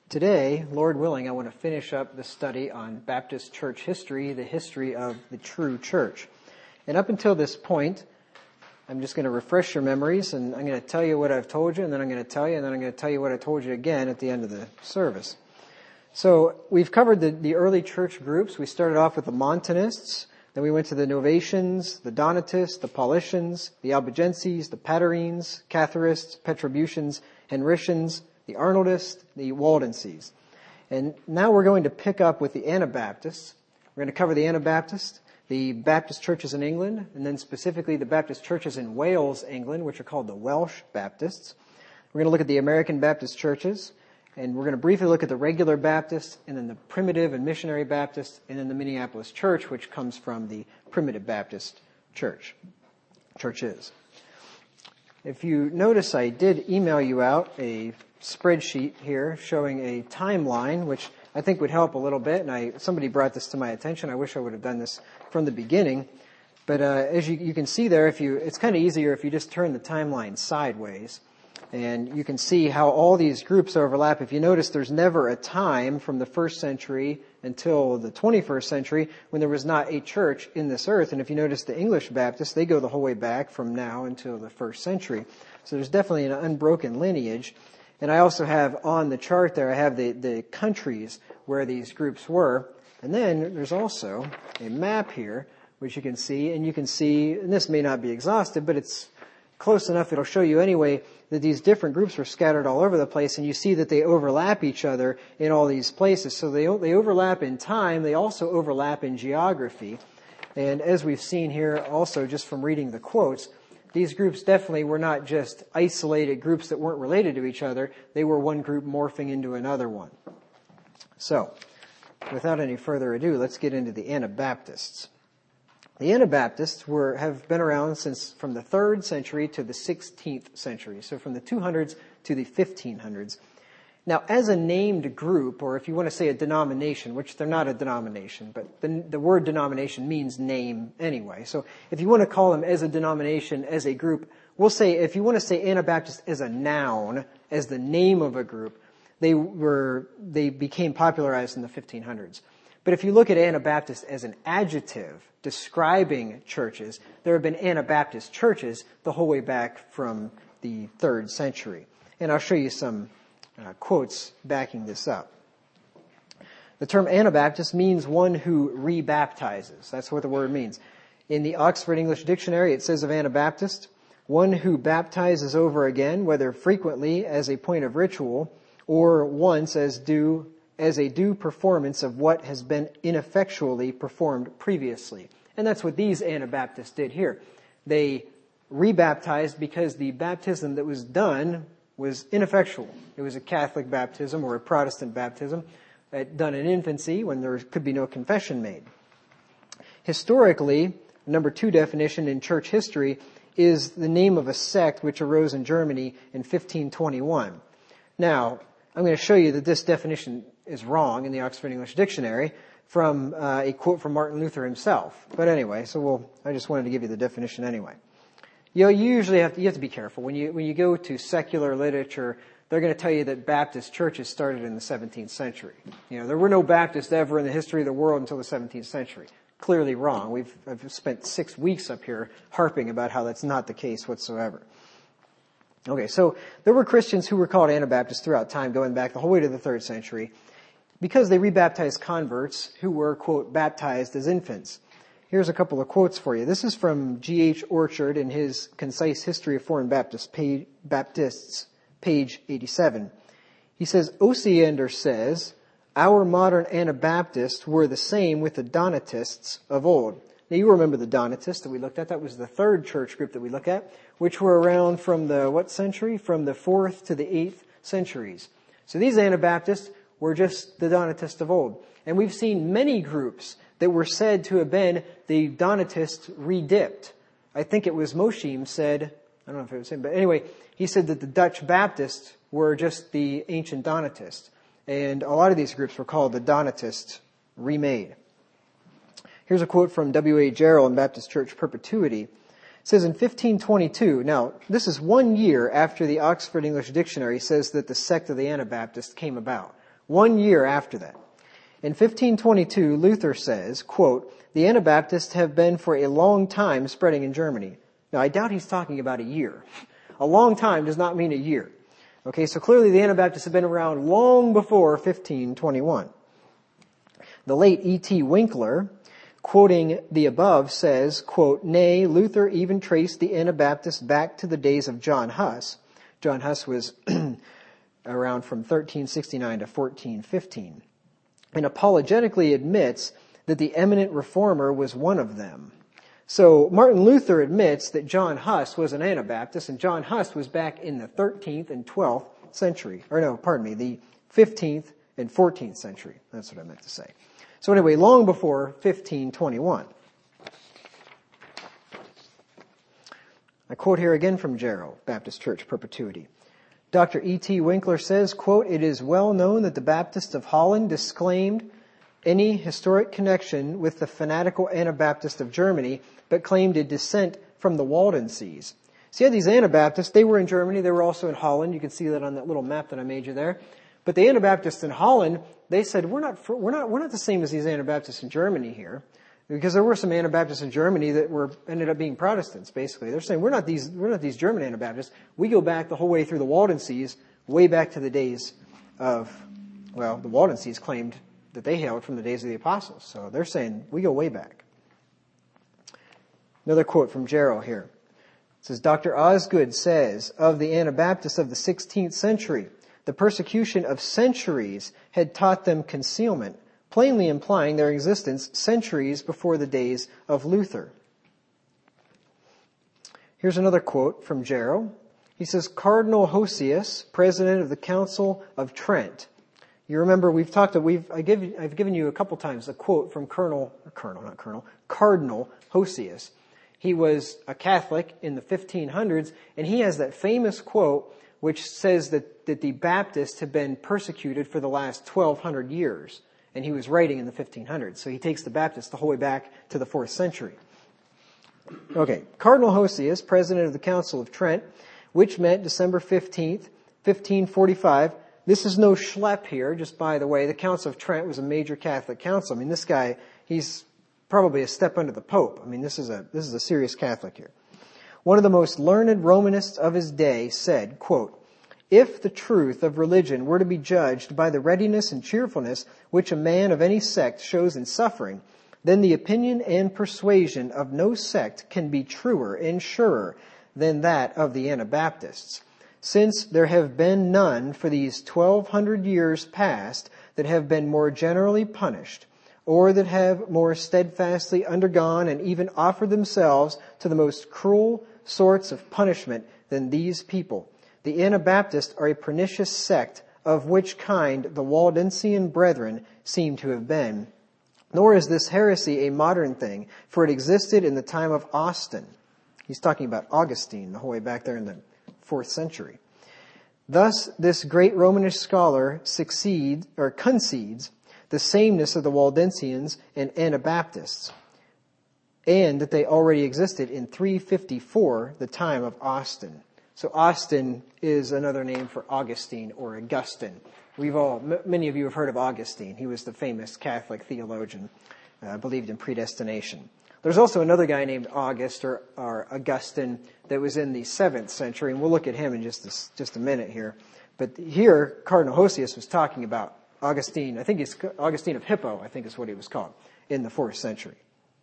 Today, Lord willing, I want to finish up the study on Baptist church history, the history of the true church. And up until this point, I'm just going to refresh your memories, and I'm going to tell you what I've told you, and then I'm going to tell you, and then I'm going to tell you what I told you again at the end of the service. So we've covered the early church groups. We started off with the Montanists, then we went to the Novatians, the Donatists, the Paulicians, the Albigenses, the Patarines, Catharists, Petrobutians, Henricians, the Arnoldists, the Waldenses. And now we're going to pick up with the Anabaptists. We're going to cover the Anabaptists, the Baptist churches in England, and then specifically the Baptist churches in Wales, England, which are called the Welsh Baptists. We're going to look at the American Baptist churches, and we're going to briefly look at the regular Baptists, and then the primitive and missionary Baptists, and then the Minneapolis church, which comes from the primitive Baptist churches. If you notice, I did email you out a spreadsheet here showing a timeline, which I think would help a little bit. And somebody brought this to my attention. I wish I would have done this from the beginning. But as you can see there, it's kind of easier if you just turn the timeline sideways. And you can see how all these groups overlap. If you notice, there's never a time from the first century until the 21st century when there was not a church in this earth. And if you notice, the English Baptists, they go the whole way back from now until the first century. So there's definitely an unbroken lineage. And I also have on the chart there, I have the countries where these groups were. And then there's also a map here, which you can see. And you can see, and this may not be exhaustive, but it's close enough, it'll show you anyway, that these different groups are scattered all over the place. And you see that they overlap each other in all these places. So they overlap in time. They also overlap in geography. And as we've seen here also just from reading the quotes, these groups definitely were not just isolated groups that weren't related to each other. They were one group morphing into another one. So, without any further ado, let's get into the Anabaptists. The Anabaptists have been around from the 3rd century to the 16th century. So from the 200s to the 1500s. Now, as a named group, or if you want to say a denomination, which they're not a denomination, but the word denomination means name anyway. So if you want to call them as a denomination, as a group, we'll say, if you want to say Anabaptist as a noun, as the name of a group, they became popularized in the 1500s. But if you look at Anabaptist as an adjective describing churches, there have been Anabaptist churches the whole way back from the 3rd century. And I'll show you some quotes backing this up. The term Anabaptist means one who rebaptizes. That's what the word means. In the Oxford English Dictionary, it says of Anabaptist, one who baptizes over again, whether frequently as a point of ritual, or once as a due performance of what has been ineffectually performed previously. And that's what these Anabaptists did here. They rebaptized because the baptism that was done was ineffectual. It was a Catholic baptism or a Protestant baptism done in infancy when there could be no confession made. Historically, number 2 definition in church history is the name of a sect which arose in Germany in 1521. Now, I'm going to show you that this definition is wrong in the Oxford English Dictionary from a quote from Martin Luther himself. But anyway, I just wanted to give you the definition anyway. You usually have to be careful. When you go to secular literature, they're going to tell you that Baptist churches started in the 17th century. There were no Baptists ever in the history of the world until the 17th century. Clearly wrong. I've spent 6 weeks up here harping about how that's not the case whatsoever. Okay, so there were Christians who were called Anabaptists throughout time, going back the whole way to the 3rd century, because they rebaptized converts who were, quote, baptized as infants. Here's a couple of quotes for you. This is from G.H. Orchard in his Concise History of Foreign Baptists, page 87. He says, Osiander says, our modern Anabaptists were the same with the Donatists of old. Now you remember the Donatists that we looked at. That was the 3rd church group that we looked at, which were around from the what century? From the 4th to the 8th centuries. So these Anabaptists were just the Donatists of old. And we've seen many groups that were said to have been the Donatists redipped. I think it was Mosheim said, I don't know if it was him, but anyway, he said that the Dutch Baptists were just the ancient Donatists. And a lot of these groups were called the Donatists remade. Here's a quote from W.A. Jarrell in Baptist Church Perpetuity. It says in 1522, now this is 1 year after the Oxford English Dictionary says that the sect of the Anabaptists came about. 1 year after that. In 1522, Luther says, quote, "The Anabaptists have been for a long time spreading in Germany." Now, I doubt he's talking about a year. A long time does not mean a year. Okay, so clearly the Anabaptists have been around long before 1521. The late E.T. Winkler, quoting the above, says, quote, "Nay, Luther even traced the Anabaptists back to the days of John Huss." John Huss was around from 1369 to 1415. And apologetically admits that the eminent reformer was one of them. So Martin Luther admits that John Huss was an Anabaptist, and John Huss was back in the 13th and 12th century. The 15th and 14th century. That's what I meant to say. So anyway, long before 1521. I quote here again from Jarrow, Baptist Church Perpetuity. Dr. E.T. Winkler says, quote, "It is well known that the Baptists of Holland disclaimed any historic connection with the fanatical Anabaptists of Germany, but claimed a descent from the Waldenses." So you had these Anabaptists, they were in Germany, they were also in Holland. You can see that on that little map that I made you there. But the Anabaptists in Holland, they said, we're not the same as these Anabaptists in Germany here. Because there were some Anabaptists in Germany that ended up being Protestants, basically. They're saying, we're not these German Anabaptists. We go back the whole way through the Waldenses, way back to the days of, well, the Waldenses claimed that they hailed from the days of the apostles. So they're saying, we go way back. Another quote from Jarrow here. It says, "Dr. Osgood says, of the Anabaptists of the 16th century, the persecution of centuries had taught them concealment, plainly implying their existence centuries before the days of Luther." Here's another quote from Jarrow. He says, "Cardinal Hosius, president of the Council of Trent." You remember I've given you a couple times a quote from Cardinal Hosius. He was a Catholic in the 1500s, and he has that famous quote which says that the Baptists have been persecuted for the last 1,200 years. And he was writing in the 1500s. So he takes the Baptists the whole way back to the 4th century. Okay. Cardinal Hosius, president of the Council of Trent, which met December 15th, 1545. This is no schlep here, just by the way. The Council of Trent was a major Catholic council. I mean, this guy, he's probably a step under the Pope. I mean, this is a serious Catholic here. One of the most learned Romanists of his day said, quote, "If the truth of religion were to be judged by the readiness and cheerfulness which a man of any sect shows in suffering, then the opinion and persuasion of no sect can be truer and surer than that of the Anabaptists, since there have been none for these 1,200 years past that have been more generally punished, or that have more steadfastly undergone and even offered themselves to the most cruel sorts of punishment than these people. The Anabaptists are a pernicious sect, of which kind the Waldensian brethren seem to have been. Nor is this heresy a modern thing, for it existed in the time of Austin." He's talking about Augustine, the whole way back there in the 4th century. "Thus, this great Romanist scholar concedes the sameness of the Waldensians and Anabaptists, and that they already existed in 354, the time of Austin." So Austin is another name for Augustine or Augustine. Many of you have heard of Augustine. He was the famous Catholic theologian, believed in predestination. There's also another guy named August or Augustine that was in the 7th century, and we'll look at him in just a minute here. But here, Cardinal Hosius was talking about Augustine. I think it's Augustine of Hippo, I think is what he was called, in the 4th century.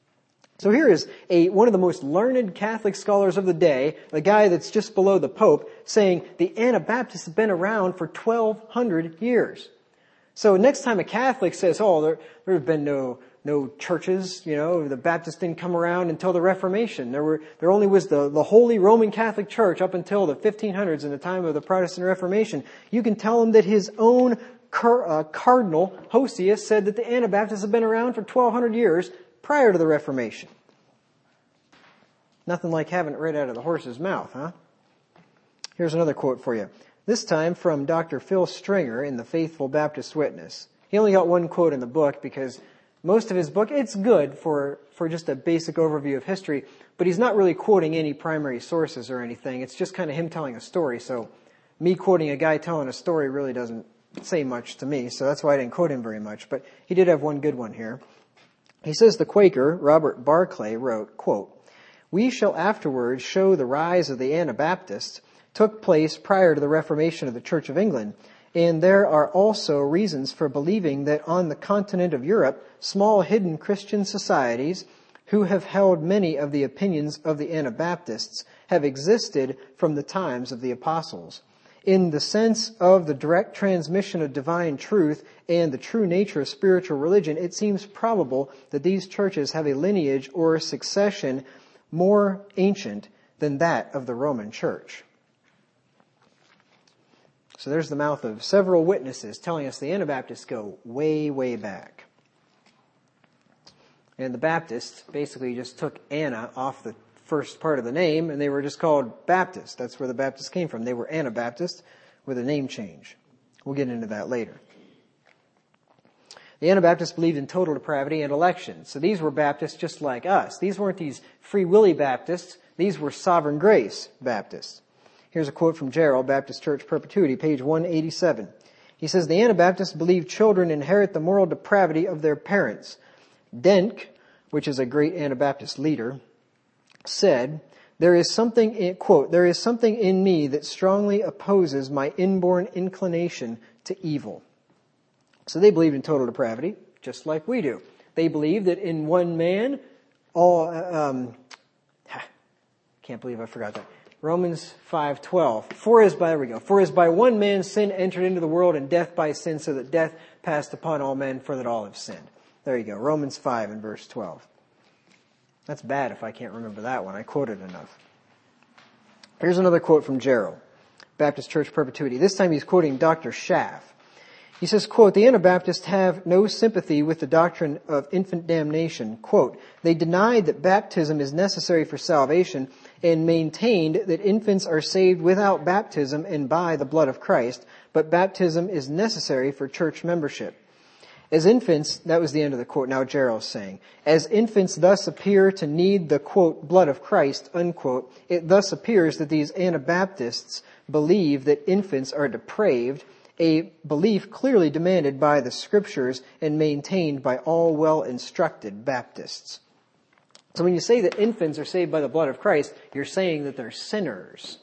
So here is one of the most learned Catholic scholars of the day, the guy that's just below the Pope, saying the Anabaptists have been around for 1,200 years. So next time a Catholic says, there have been no churches, the Baptists didn't come around until the Reformation. There only was the Holy Roman Catholic Church up until the 1500s in the time of the Protestant Reformation. You can tell him that his own Cardinal Hosius said that the Anabaptists have been around for 1,200 years prior to the Reformation. Nothing like having it right out of the horse's mouth, huh? Here's another quote for you. This time from Dr. Phil Stringer in the Faithful Baptist Witness. He only got one quote in the book because most of his book, it's good for just a basic overview of history, but he's not really quoting any primary sources or anything. It's just kind of him telling a story. So me quoting a guy telling a story really doesn't say much to me, so that's why I didn't quote him very much. But he did have one good one here. He says the Quaker, Robert Barclay, wrote, quote, "We shall afterwards show the rise of the Anabaptists took place prior to the Reformation of the Church of England, and there are also reasons for believing that on the continent of Europe, small hidden Christian societies who have held many of the opinions of the Anabaptists have existed from the times of the apostles. In the sense of the direct transmission of divine truth and the true nature of spiritual religion, it seems probable that these churches have a lineage or succession more ancient than that of the Roman Church." So there's the mouth of several witnesses telling us the Anabaptists go way, way back. And the Baptists basically just took Anna off the first part of the name, and they were just called Baptists. That's where the Baptists came from. They were Anabaptists with a name change. We'll get into that later. The Anabaptists believed in total depravity and election. So these were Baptists just like us. These weren't these Free Willy Baptists. These were Sovereign Grace Baptists. Here's a quote from Gerald, Baptist Church Perpetuity, page 187. He says, "The Anabaptists believe children inherit the moral depravity of their parents. Denk, which is a great Anabaptist leader, said, there is something in me that strongly opposes my inborn inclination to evil." So they believed in total depravity, just like we do. They believe that in one man, can't believe I forgot that. Romans 5:12. For as by one man sin entered into the world, and death by sin, so that death passed upon all men, for that all have sinned. There you go. Romans 5 and verse 12. That's bad if I can't remember that one. I quoted enough. Here's another quote from Gerald, Baptist Church Perpetuity. This time he's quoting Dr. Schaff. He says, quote, "The Anabaptists have no sympathy with the doctrine of infant damnation." Quote, "They denied that baptism is necessary for salvation and maintained that infants are saved without baptism and by the blood of Christ, but baptism is necessary for church membership. As infants," that was the end of the quote, now Gerald's saying, "as infants thus appear to need the, quote, blood of Christ, unquote, it thus appears that these Anabaptists believe that infants are depraved, a belief clearly demanded by the Scriptures and maintained by all well-instructed Baptists." So when you say that infants are saved by the blood of Christ, you're saying that they're sinners.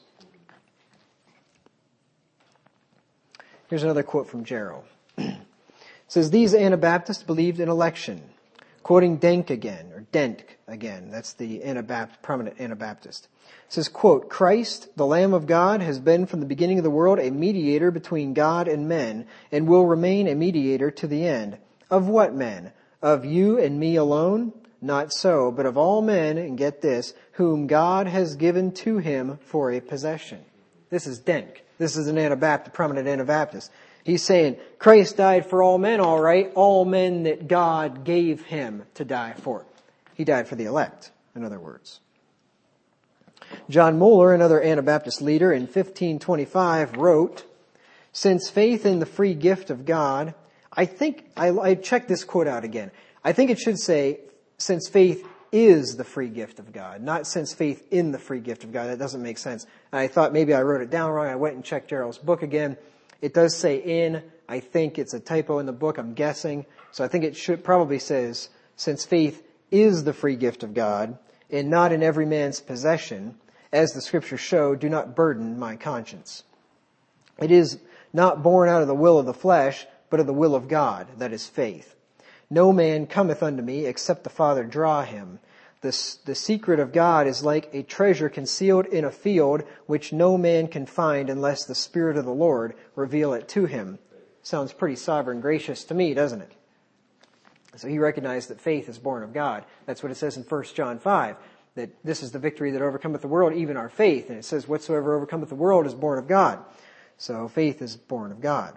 Here's another quote from Gerald. It says, "These Anabaptists believed in election." Quoting Denk again, or Dent again. That's the prominent Anabaptist. It says, quote, "Christ, the Lamb of God, has been from the beginning of the world a mediator between God and men, and will remain a mediator to the end. Of what men? Of you and me alone? Not so, but of all men," and get this, "whom God has given to him for a possession." This is Denk. This is an Anabaptist, prominent Anabaptist. He's saying, Christ died for all men, all right, all men that God gave him to die for. He died for the elect, in other words. John Moeller, another Anabaptist leader, in 1525 wrote, "Since faith in the free gift of God," I checked this quote out again. I think it should say, "since faith is the free gift of God," not "since faith in the free gift of God." That doesn't make sense. And I thought maybe I wrote it down wrong. I went and checked Gerald's book again. It does say "in." I think it's a typo in the book. I'm guessing. So I think it should probably says, "since faith is the free gift of God, and not in every man's possession, as the Scriptures show, do not burden my conscience. It is not born out of the will of the flesh, but of the will of God, that is faith. No man cometh unto me, except the Father draw him. The secret of God is like a treasure concealed in a field, which no man can find unless the Spirit of the Lord reveal it to him." Sounds pretty sovereign gracious to me, doesn't it? So he recognized that faith is born of God. That's what it says in 1 John 5, that this is the victory that overcometh the world, even our faith. And it says, "Whatsoever overcometh the world is born of God." So faith is born of God.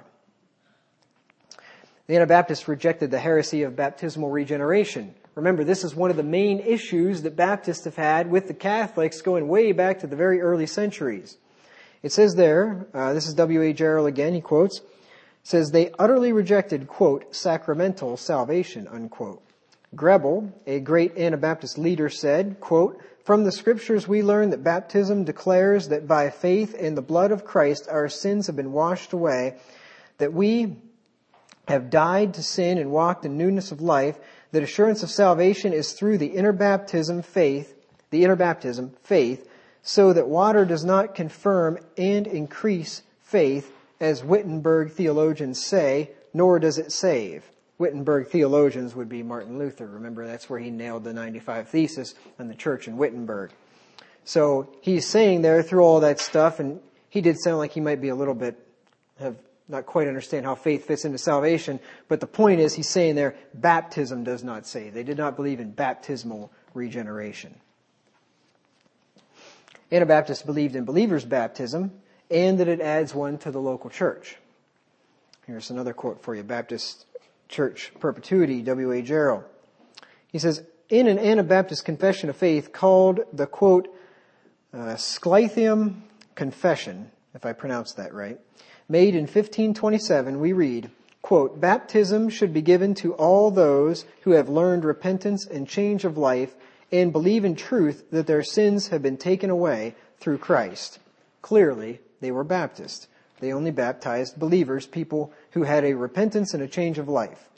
The Anabaptists rejected the heresy of baptismal regeneration. Remember, this is one of the main issues that Baptists have had with the Catholics going way back to the very early centuries. It says there, this is W.A. Gerald again, he quotes, says, "They utterly rejected, quote, sacramental salvation," unquote. Grebel, a great Anabaptist leader, said, quote, "From the Scriptures we learn that baptism declares that by faith in the blood of Christ our sins have been washed away, that we have died to sin and walked in newness of life, that assurance of salvation is through the inner baptism, faith, so that water does not confirm and increase faith, as Wittenberg theologians say, nor does it save. Wittenberg theologians would be Martin Luther. Remember, that's where he nailed the 95 Thesis on the church in Wittenberg. So he's saying there through all that stuff, and he did sound like he might be a little bit, have not quite understand how faith fits into salvation, but the point is he's saying there, baptism does not save. They did not believe in baptismal regeneration. Anabaptists believed in believer's baptism and that it adds one to the local church. Here's another quote for you. Baptist Church Perpetuity, W.A. Jarrell. He says, in an Anabaptist confession of faith called the, quote, Scythium Confession, if I pronounced that right, made in 1527, we read, quote, baptism should be given to all those who have learned repentance and change of life and believe in truth that their sins have been taken away through Christ. Clearly, they were Baptist. They only baptized believers, people who had a repentance and a change of life.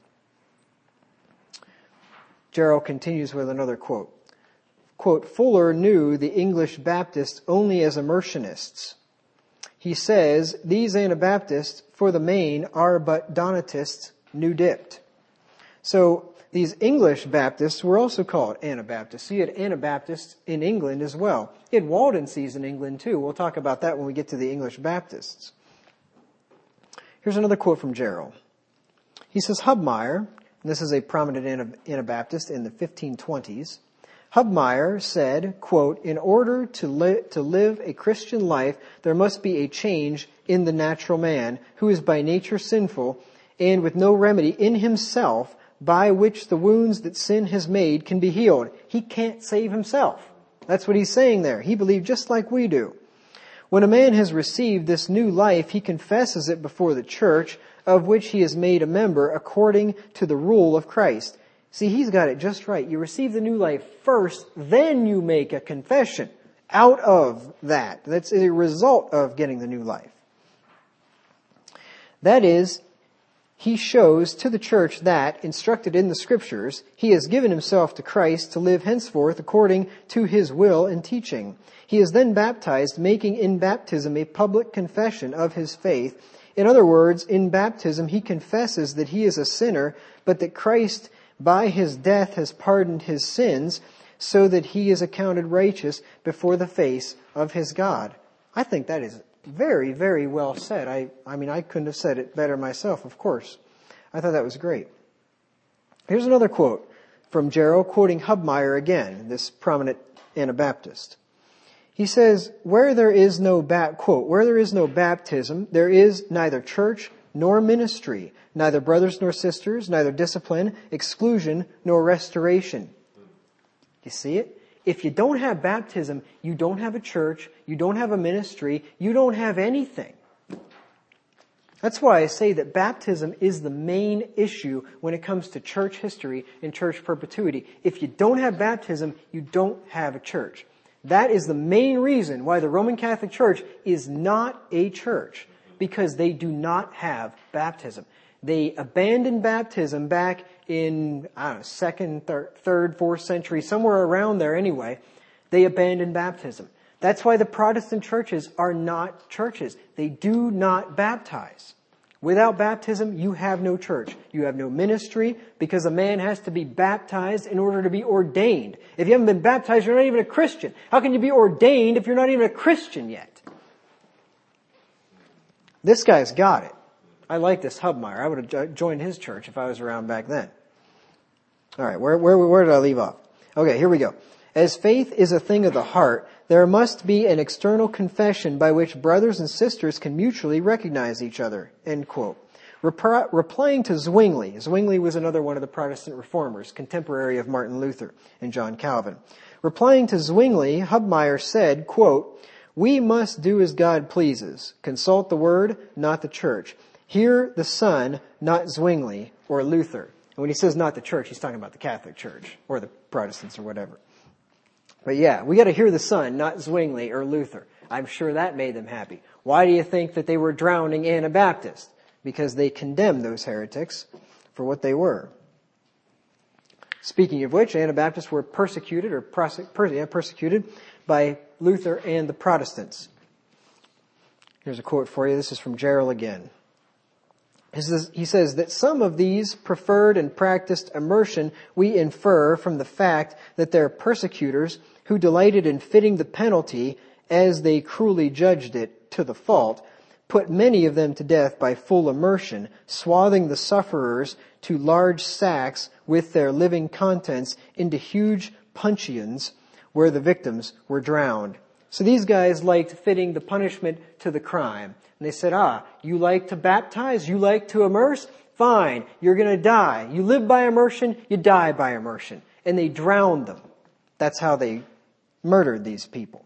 Jarrell continues with another quote. Quote, Fuller knew the English Baptists only as immersionists. He says, these Anabaptists, for the main, are but Donatists new-dipped. So, these English Baptists were also called Anabaptists. You had Anabaptists in England as well. You had Waldenses in England too. We'll talk about that when we get to the English Baptists. Here's another quote from Jarrell. He says, Hubmaier, and this is a prominent Anabaptist in the 1520s, Hubmaier said, quote, in order to live a Christian life, there must be a change in the natural man, who is by nature sinful, and with no remedy in himself, by which the wounds that sin has made can be healed. He can't save himself. That's what he's saying there. He believed just like we do. When a man has received this new life, he confesses it before the church, of which he is made a member according to the rule of Christ. See, he's got it just right. You receive the new life first, then you make a confession out of that. That's a result of getting the new life. That is, he shows to the church that, instructed in the Scriptures, he has given himself to Christ to live henceforth according to his will and teaching. He is then baptized, making in baptism a public confession of his faith. In other words, in baptism he confesses that he is a sinner, but that Christ by his death has pardoned his sins, so that he is accounted righteous before the face of his God. I think that is very, very well said. I mean, I couldn't have said it better myself, of course. I thought that was great. Here's another quote from Jarrell, quoting Hubmaier again, this prominent Anabaptist. He says, where there is no baptism, there is neither church nor ministry, neither brothers nor sisters, neither discipline, exclusion, nor restoration. You see it? If you don't have baptism, you don't have a church, you don't have a ministry, you don't have anything. That's why I say that baptism is the main issue when it comes to church history and church perpetuity. If you don't have baptism, you don't have a church. That is the main reason why the Roman Catholic Church is not a church, because they do not have baptism. They abandoned baptism back in, second, third, fourth century, somewhere around there anyway. They abandoned baptism. That's why the Protestant churches are not churches. They do not baptize. Without baptism, you have no church. You have no ministry, because a man has to be baptized in order to be ordained. If you haven't been baptized, you're not even a Christian. How can you be ordained if you're not even a Christian yet? This guy's got it. I like this Hubmaier. I would have joined his church if I was around back then. All right, where did I leave off? Okay, here we go. As faith is a thing of the heart, there must be an external confession by which brothers and sisters can mutually recognize each other. End quote. Replying to Zwingli was another one of the Protestant reformers, contemporary of Martin Luther and John Calvin. Replying to Zwingli, Hubmaier said, quote, we must do as God pleases. Consult the Word, not the church. Hear the Son, not Zwingli or Luther. And when he says not the church, he's talking about the Catholic Church or the Protestants or whatever. But yeah, we got to hear the Son, not Zwingli or Luther. I'm sure that made them happy. Why do you think that they were drowning Anabaptists? because they condemned those heretics for what they were. Speaking of which, Anabaptists were persecuted by Luther and the Protestants. Here's a quote for you. This is from Gerald again. He says that some of these preferred and practiced immersion we infer from the fact that their persecutors, who delighted in fitting the penalty as they cruelly judged it to the fault, put many of them to death by full immersion, swathing the sufferers to large sacks with their living contents into huge puncheons where the victims were drowned. So these guys liked fitting the punishment to the crime. And they said, you like to baptize? You like to immerse? Fine, you're going to die. You live by immersion, you die by immersion. And they drowned them. That's how they murdered these people.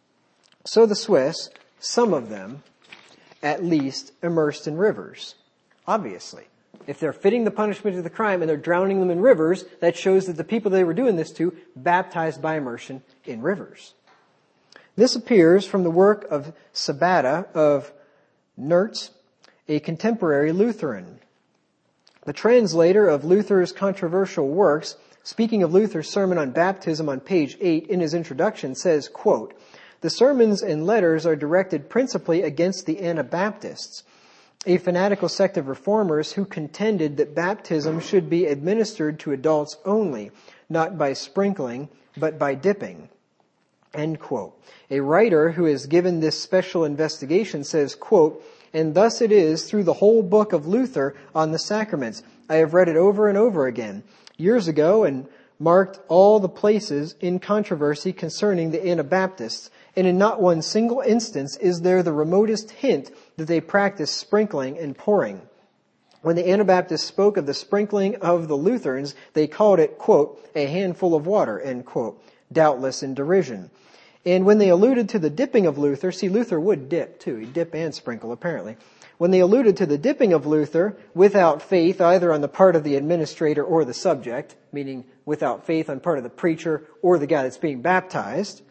So the Swiss, some of them, at least immersed in rivers. Obviously. If they're fitting the punishment to the crime and they're drowning them in rivers, that shows that the people they were doing this to baptized by immersion in rivers. This appears from the work of Sabata of Nertz, a contemporary Lutheran. The translator of Luther's controversial works, speaking of Luther's sermon on baptism on page 8 in his introduction, says, quote, "The sermons and letters are directed principally against the Anabaptists, a fanatical sect of reformers who contended that baptism should be administered to adults only, not by sprinkling, but by dipping." End quote. A writer who has given this special investigation says, quote, "And thus it is through the whole book of Luther on the sacraments. I have read it over and over again years ago and marked all the places in controversy concerning the Anabaptists, and in not one single instance is there the remotest hint that they practice sprinkling and pouring. When the Anabaptists spoke of the sprinkling of the Lutherans, they called it, quote, a handful of water, end quote, doubtless in derision. And when they alluded to the dipping of Luther, see, Luther would dip too. He'd dip and sprinkle, apparently. When they alluded to the dipping of Luther without faith, either on the part of the administrator or the subject, meaning without faith on part of the preacher or the guy that's being baptized.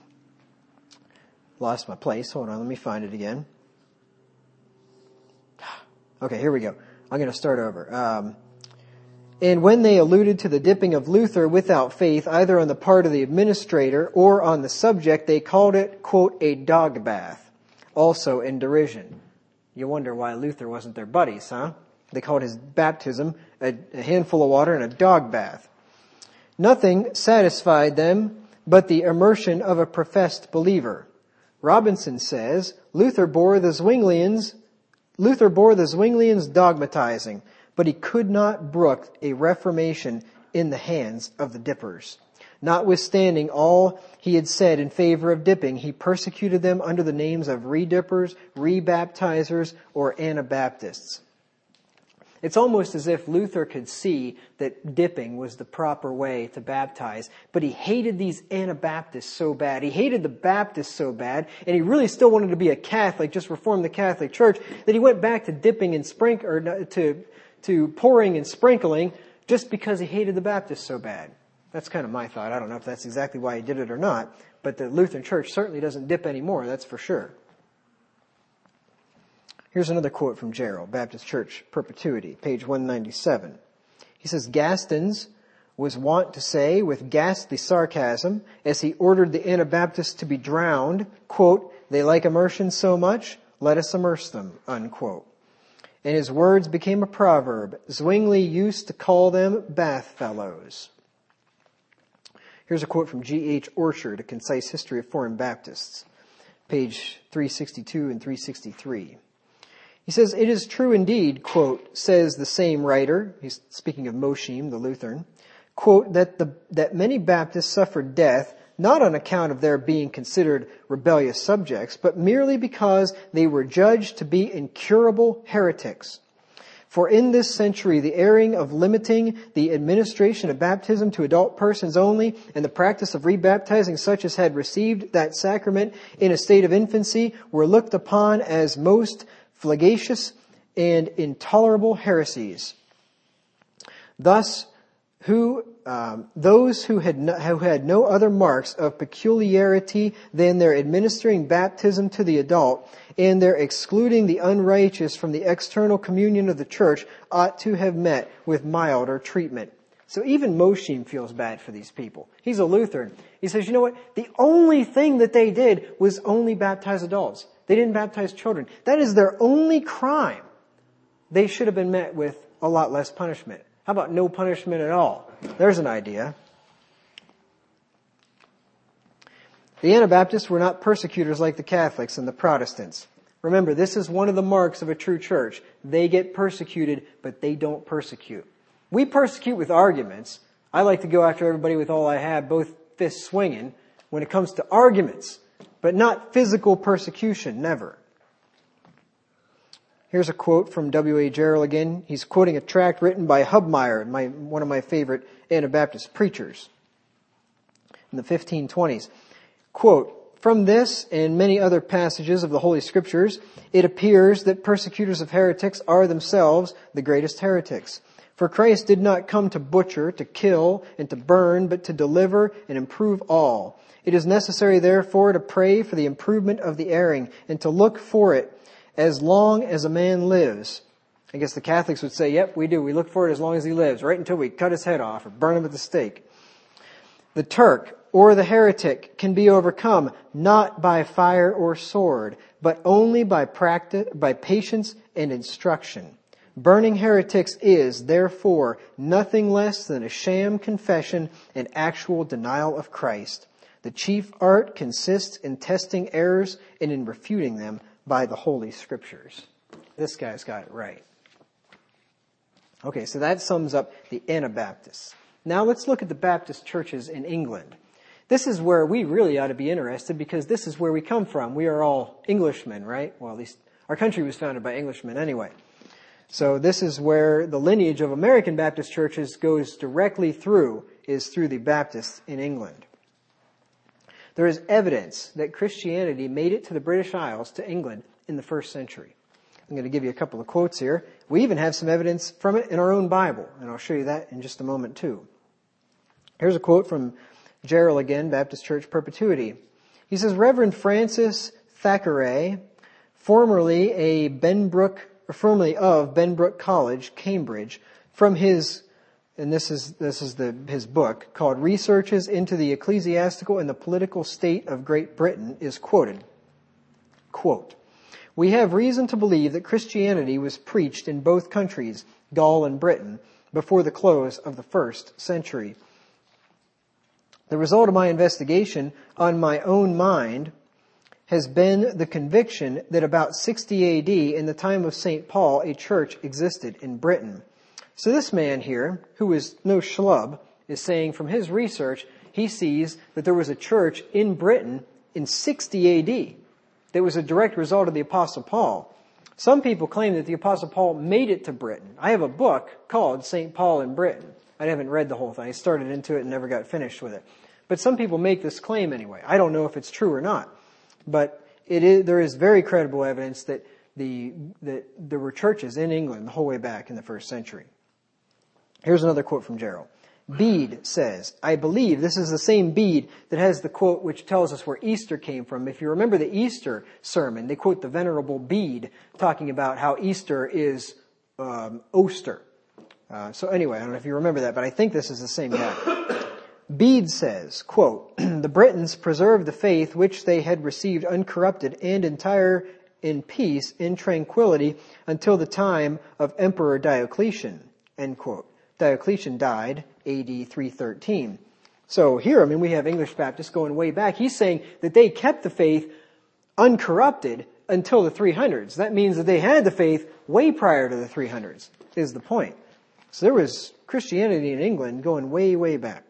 Lost my place. Hold on, let me find it again. Okay, here we go. I'm going to start over. And when they alluded to the dipping of Luther without faith, either on the part of the administrator or on the subject, they called it, quote, a dog bath, also in derision. You wonder why Luther wasn't their buddies, huh? They called his baptism a handful of water and a dog bath. Nothing satisfied them but the immersion of a professed believer. Robinson says, Luther bore the Zwinglians dogmatizing, but he could not brook a reformation in the hands of the dippers. Notwithstanding all he had said in favor of dipping, he persecuted them under the names of re-dippers, re-baptizers, or Anabaptists. It's almost as if Luther could see that dipping was the proper way to baptize, but he hated these Anabaptists so bad. He hated the Baptists so bad, and he really still wanted to be a Catholic, just reform the Catholic Church, that he went back to dipping and to pouring and sprinkling just because he hated the Baptists so bad. That's kind of my thought. I don't know if that's exactly why he did it or not, but the Lutheran Church certainly doesn't dip anymore, that's for sure. Here's another quote from Gerald, Baptist Church Perpetuity, page 197. He says, Gastons was wont to say with ghastly sarcasm, as he ordered the Anabaptists to be drowned, quote, they like immersion so much, let us immerse them, unquote. And his words became a proverb. Zwingli used to call them bath fellows. Here's a quote from G.H. Orchard, A Concise History of Foreign Baptists, page 362 and 363. He says, it is true indeed, quote, says the same writer, he's speaking of Mosheim, the Lutheran, quote, that many Baptists suffered death, not on account of their being considered rebellious subjects, but merely because they were judged to be incurable heretics. For in this century, the erring of limiting the administration of baptism to adult persons only, and the practice of rebaptizing such as had received that sacrament in a state of infancy, were looked upon as most flagitious and intolerable heresies. Thus, those who had no other marks of peculiarity than their administering baptism to the adult and their excluding the unrighteous from the external communion of the church ought to have met with milder treatment. So even Mosheim feels bad for these people. He's a Lutheran. He says, you know what? The only thing that they did was only baptize adults. They didn't baptize children. That is their only crime. They should have been met with a lot less punishment. How about no punishment at all? There's an idea. The Anabaptists were not persecutors like the Catholics and the Protestants. Remember, this is one of the marks of a true church. They get persecuted, but they don't persecute. We persecute with arguments. I like to go after everybody with all I have, both fists swinging, when it comes to arguments, but not physical persecution, never. Here's a quote from W.A. Jarrell again. He's quoting a tract written by Hubmaier, one of my favorite Anabaptist preachers in the 1520s. Quote, "From this and many other passages of the Holy Scriptures, it appears that persecutors of heretics are themselves the greatest heretics. For Christ did not come to butcher, to kill, and to burn, but to deliver and improve all. It is necessary, therefore, to pray for the improvement of the erring, and to look for it as long as a man lives." I guess the Catholics would say, yep, we do. We look for it as long as he lives, right until we cut his head off or burn him at the stake. "The Turk or the heretic can be overcome not by fire or sword, but only by patience and instruction. Burning heretics is, therefore, nothing less than a sham confession and actual denial of Christ. The chief art consists in testing errors and in refuting them by the Holy Scriptures." This guy's got it right. Okay, so that sums up the Anabaptists. Now let's look at the Baptist churches in England. This is where we really ought to be interested because this is where we come from. We are all Englishmen, right? Well, at least our country was founded by Englishmen anyway. So this is where the lineage of American Baptist churches goes directly through, is through the Baptists in England. There is evidence that Christianity made it to the British Isles, to England, in the first century. I'm going to give you a couple of quotes here. We even have some evidence from it in our own Bible, and I'll show you that in just a moment too. Here's a quote from Jarrell again, Baptist Church Perpetuity. He says, "Reverend Francis Thackeray, formerly of Benbrook College, Cambridge, from his," and this is his book called "Researches into the Ecclesiastical and the Political State of Great Britain," is quoted. Quote, "We have reason to believe that Christianity was preached in both countries, Gaul and Britain, before the close of the first century. The result of my investigation on my own mind has been the conviction that about 60 A.D., in the time of St. Paul, a church existed in Britain." So this man here, who is no schlub, is saying from his research, he sees that there was a church in Britain in 60 A.D. that was a direct result of the Apostle Paul. Some people claim that the Apostle Paul made it to Britain. I have a book called St. Paul in Britain. I haven't read the whole thing. I started into it and never got finished with it. But some people make this claim anyway. I don't know if it's true or not. But there is very credible evidence that there were churches in England the whole way back in the first century. Here's another quote from Jarrell. Bede says, "I believe," this is the same Bede that has the quote which tells us where Easter came from. If you remember the Easter sermon, they quote the Venerable Bede talking about how Easter is Oster. So anyway, I don't know if you remember that, but I think this is the same guy. Bede says, quote, "The Britons preserved the faith which they had received uncorrupted and entire in peace, in tranquility, until the time of Emperor Diocletian," end quote. Diocletian died AD 313. So here, we have English Baptists going way back. He's saying that they kept the faith uncorrupted until the 300s. That means that they had the faith way prior to the 300s, is the point. So there was Christianity in England going way, way back.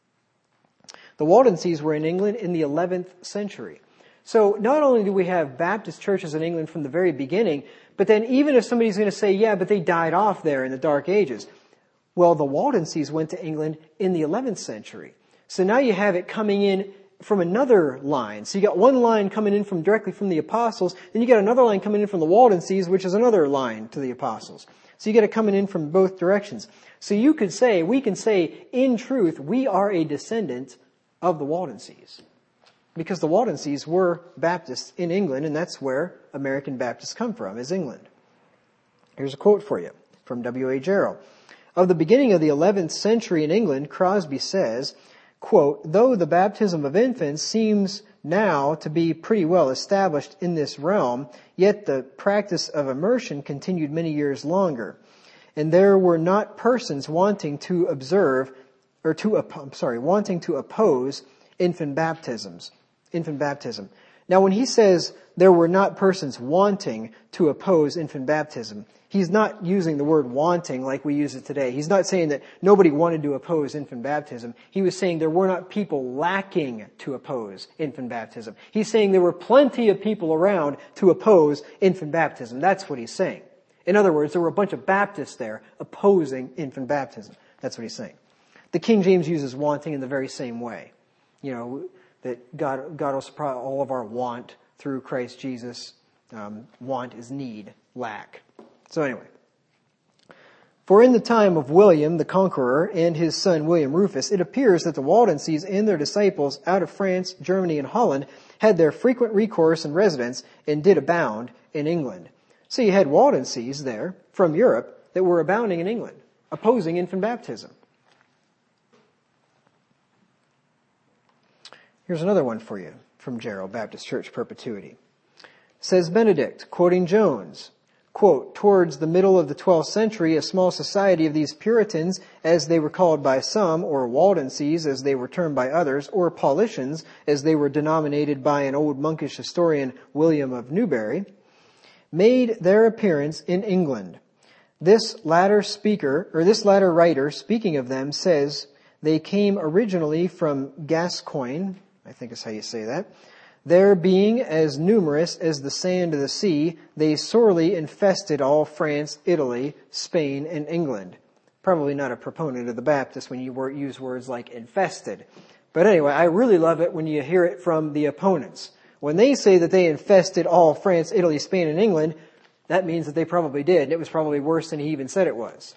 The Waldenses were in England in the 11th century. So not only do we have Baptist churches in England from the very beginning, but then even if somebody's going to say, yeah, but they died off there in the Dark Ages. Well, the Waldenses went to England in the 11th century. So now you have it coming in from another line. So you got one line coming in directly from the apostles, then you got another line coming in from the Waldenses, which is another line to the apostles. So you get it coming in from both directions. So we can say, in truth, we are a descendant of the Waldenses. Because the Waldenses were Baptists in England, and that's where American Baptists come from, is England. Here's a quote for you from W.A. Jarrell. Of the beginning of the 11th century in England, Crosby says, quote, though the baptism of infants seems now to be pretty well established in this realm, yet the practice of immersion continued many years longer. And there were not persons wanting to oppose infant baptism. Now when he says there were not persons wanting to oppose infant baptism, he's not using the word wanting like we use it today. He's not saying that nobody wanted to oppose infant baptism. He was saying there were not people lacking to oppose infant baptism. He's saying there were plenty of people around to oppose infant baptism. That's what he's saying. In other words, there were a bunch of Baptists there opposing infant baptism. That's what he's saying. The King James uses wanting in the very same way. You know, that God will supply all of our want through Christ Jesus. Want is need, lack. So anyway. For in the time of William the Conqueror and his son William Rufus, it appears that the Waldenses and their disciples out of France, Germany, and Holland had their frequent recourse and residence and did abound in England. So you had Waldenses there from Europe that were abounding in England, opposing infant baptism. Here's another one for you from Jarrell, Baptist Church Perpetuity. Says Benedict, quoting Jones, quote, towards the middle of the 12th century, a small society of these Puritans, as they were called by some, or Waldenses, as they were termed by others, or Paulicians, as they were denominated by an old monkish historian, William of Newbury, made their appearance in England. This latter writer, speaking of them, says they came originally from Gascoigne, I think is how you say that. There being as numerous as the sand of the sea, they sorely infested all France, Italy, Spain, and England. Probably not a proponent of the Baptists when you use words like infested. But anyway, I really love it when you hear it from the opponents. When they say that they infested all France, Italy, Spain, and England, that means that they probably did. And it was probably worse than he even said it was.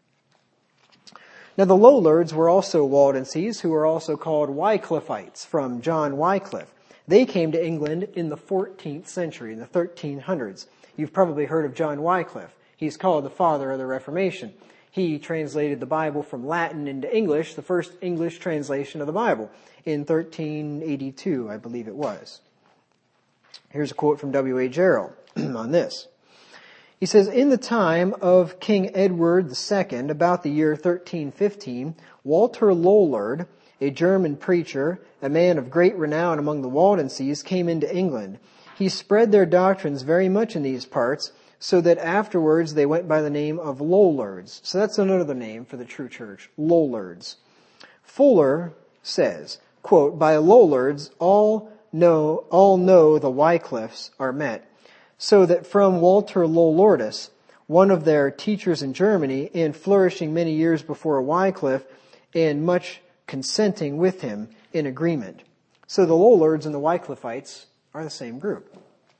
Now the Lollards were also Waldenses, who were also called Wycliffites, from John Wycliffe. They came to England in the 14th century, in the 1300s. You've probably heard of John Wycliffe. He's called the father of the Reformation. He translated the Bible from Latin into English, the first English translation of the Bible, in 1382, I believe it was. Here's a quote from W.A. Jarrell on this. He says, in the time of King Edward II, about the year 1315, Walter Lollard, a German preacher, a man of great renown among the Waldenses, came into England. He spread their doctrines very much in these parts, so that afterwards they went by the name of Lollards. So that's another name for the true church, Lollards. Fuller says, quote, by Lollards all know the Wycliffes are met, so that from Walter Lollardus, one of their teachers in Germany, and flourishing many years before Wycliffe, and much consenting with him in agreement. So the Lollards and the Wycliffites are the same group.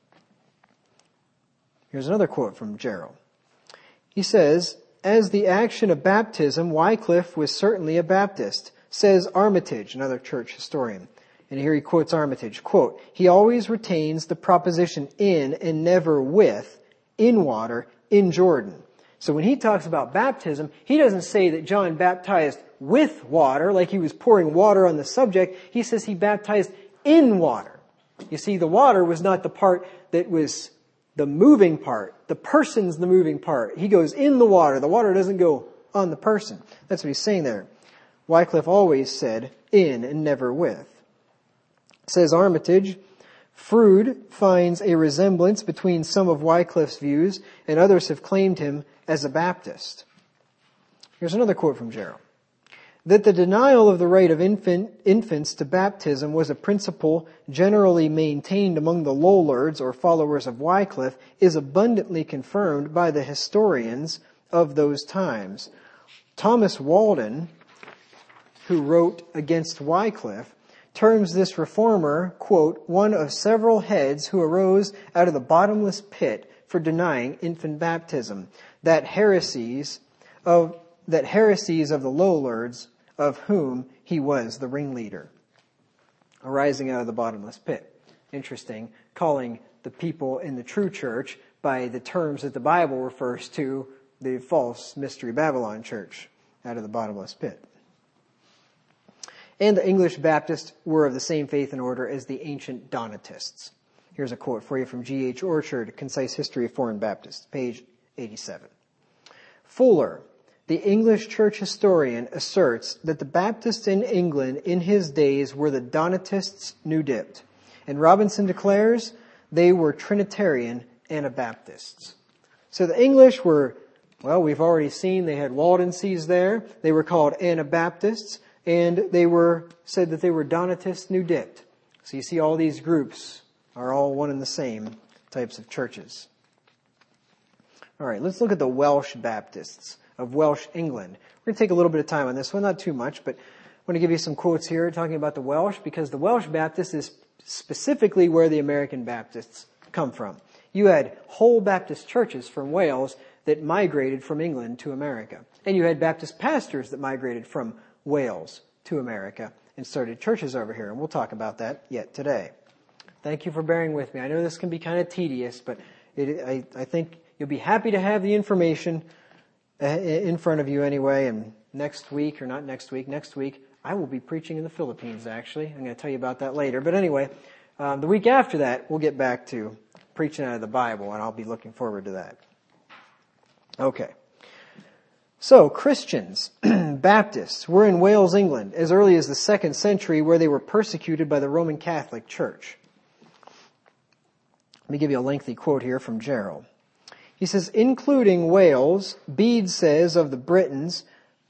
Here's another quote from Jarrell. He says, as the action of baptism, Wycliffe was certainly a Baptist, says Armitage, another church historian. And here he quotes Armitage, quote, he always retains the proposition in and never with, in water, in Jordan. So when he talks about baptism, he doesn't say that John baptized with water, like he was pouring water on the subject. He says he baptized in water. You see, the water was not the part that was the moving part. The person's the moving part. He goes in the water. The water doesn't go on the person. That's what he's saying there. Wycliffe always said in and never with. Says Armitage, Froude finds a resemblance between some of Wycliffe's views, and others have claimed him as a Baptist. Here's another quote from Jarrell. That the denial of the right of infants to baptism was a principle generally maintained among the Lollards or followers of Wycliffe is abundantly confirmed by the historians of those times. Thomas Walden, who wrote against Wycliffe, terms this reformer, quote, one of several heads who arose out of the bottomless pit for denying infant baptism, that heresies of the Lollards, of whom he was the ringleader, arising out of the bottomless pit. Interesting, calling the people in the true church by the terms that the Bible refers to, the false Mystery Babylon church, out of the bottomless pit. And the English Baptists were of the same faith and order as the ancient Donatists. Here's a quote for you from G.H. Orchard, Concise History of Foreign Baptists, page 87. Fuller, the English church historian, asserts that the Baptists in England in his days were the Donatists new-dipped. And Robinson declares they were Trinitarian Anabaptists. So the English were, well, we've already seen they had Waldenses there. They were called Anabaptists, and they said that they were Donatists new-dipped. So you see all these groups are all one and the same types of churches. All right, let's look at the Welsh Baptists of Welsh England. We're going to take a little bit of time on this one, not too much, but I want to give you some quotes here talking about the Welsh, because the Welsh Baptist is specifically where the American Baptists come from. You had whole Baptist churches from Wales that migrated from England to America. And you had Baptist pastors that migrated from Wales to America and started churches over here. And we'll talk about that yet today. Thank you for bearing with me. I know this can be kind of tedious, but I think you'll be happy to have the information in front of you anyway. And next week, I will be preaching in the Philippines, actually. I'm going to tell you about that later. But anyway, the week after that, we'll get back to preaching out of the Bible, and I'll be looking forward to that. Okay. So, Christians, Baptists, were in Wales, England, as early as the 2nd century, where they were persecuted by the Roman Catholic Church. Let me give you a lengthy quote here from Gerald. He says, including Wales, Bede says the Britons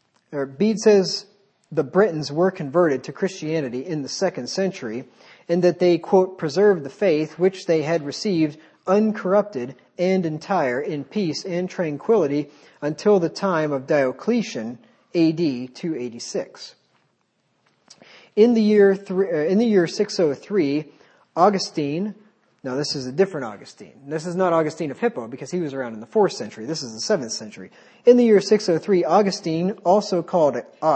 were converted to Christianity in the 2nd century, and that they, quote, preserved the faith which they had received uncorrupted and entire in peace and tranquility until the time of Diocletian, A.D. 286. In the year 603, Augustine, now this is a different Augustine. This is not Augustine of Hippo, because he was around in the 4th century. This is the 7th century. In the year 603, Augustine, also called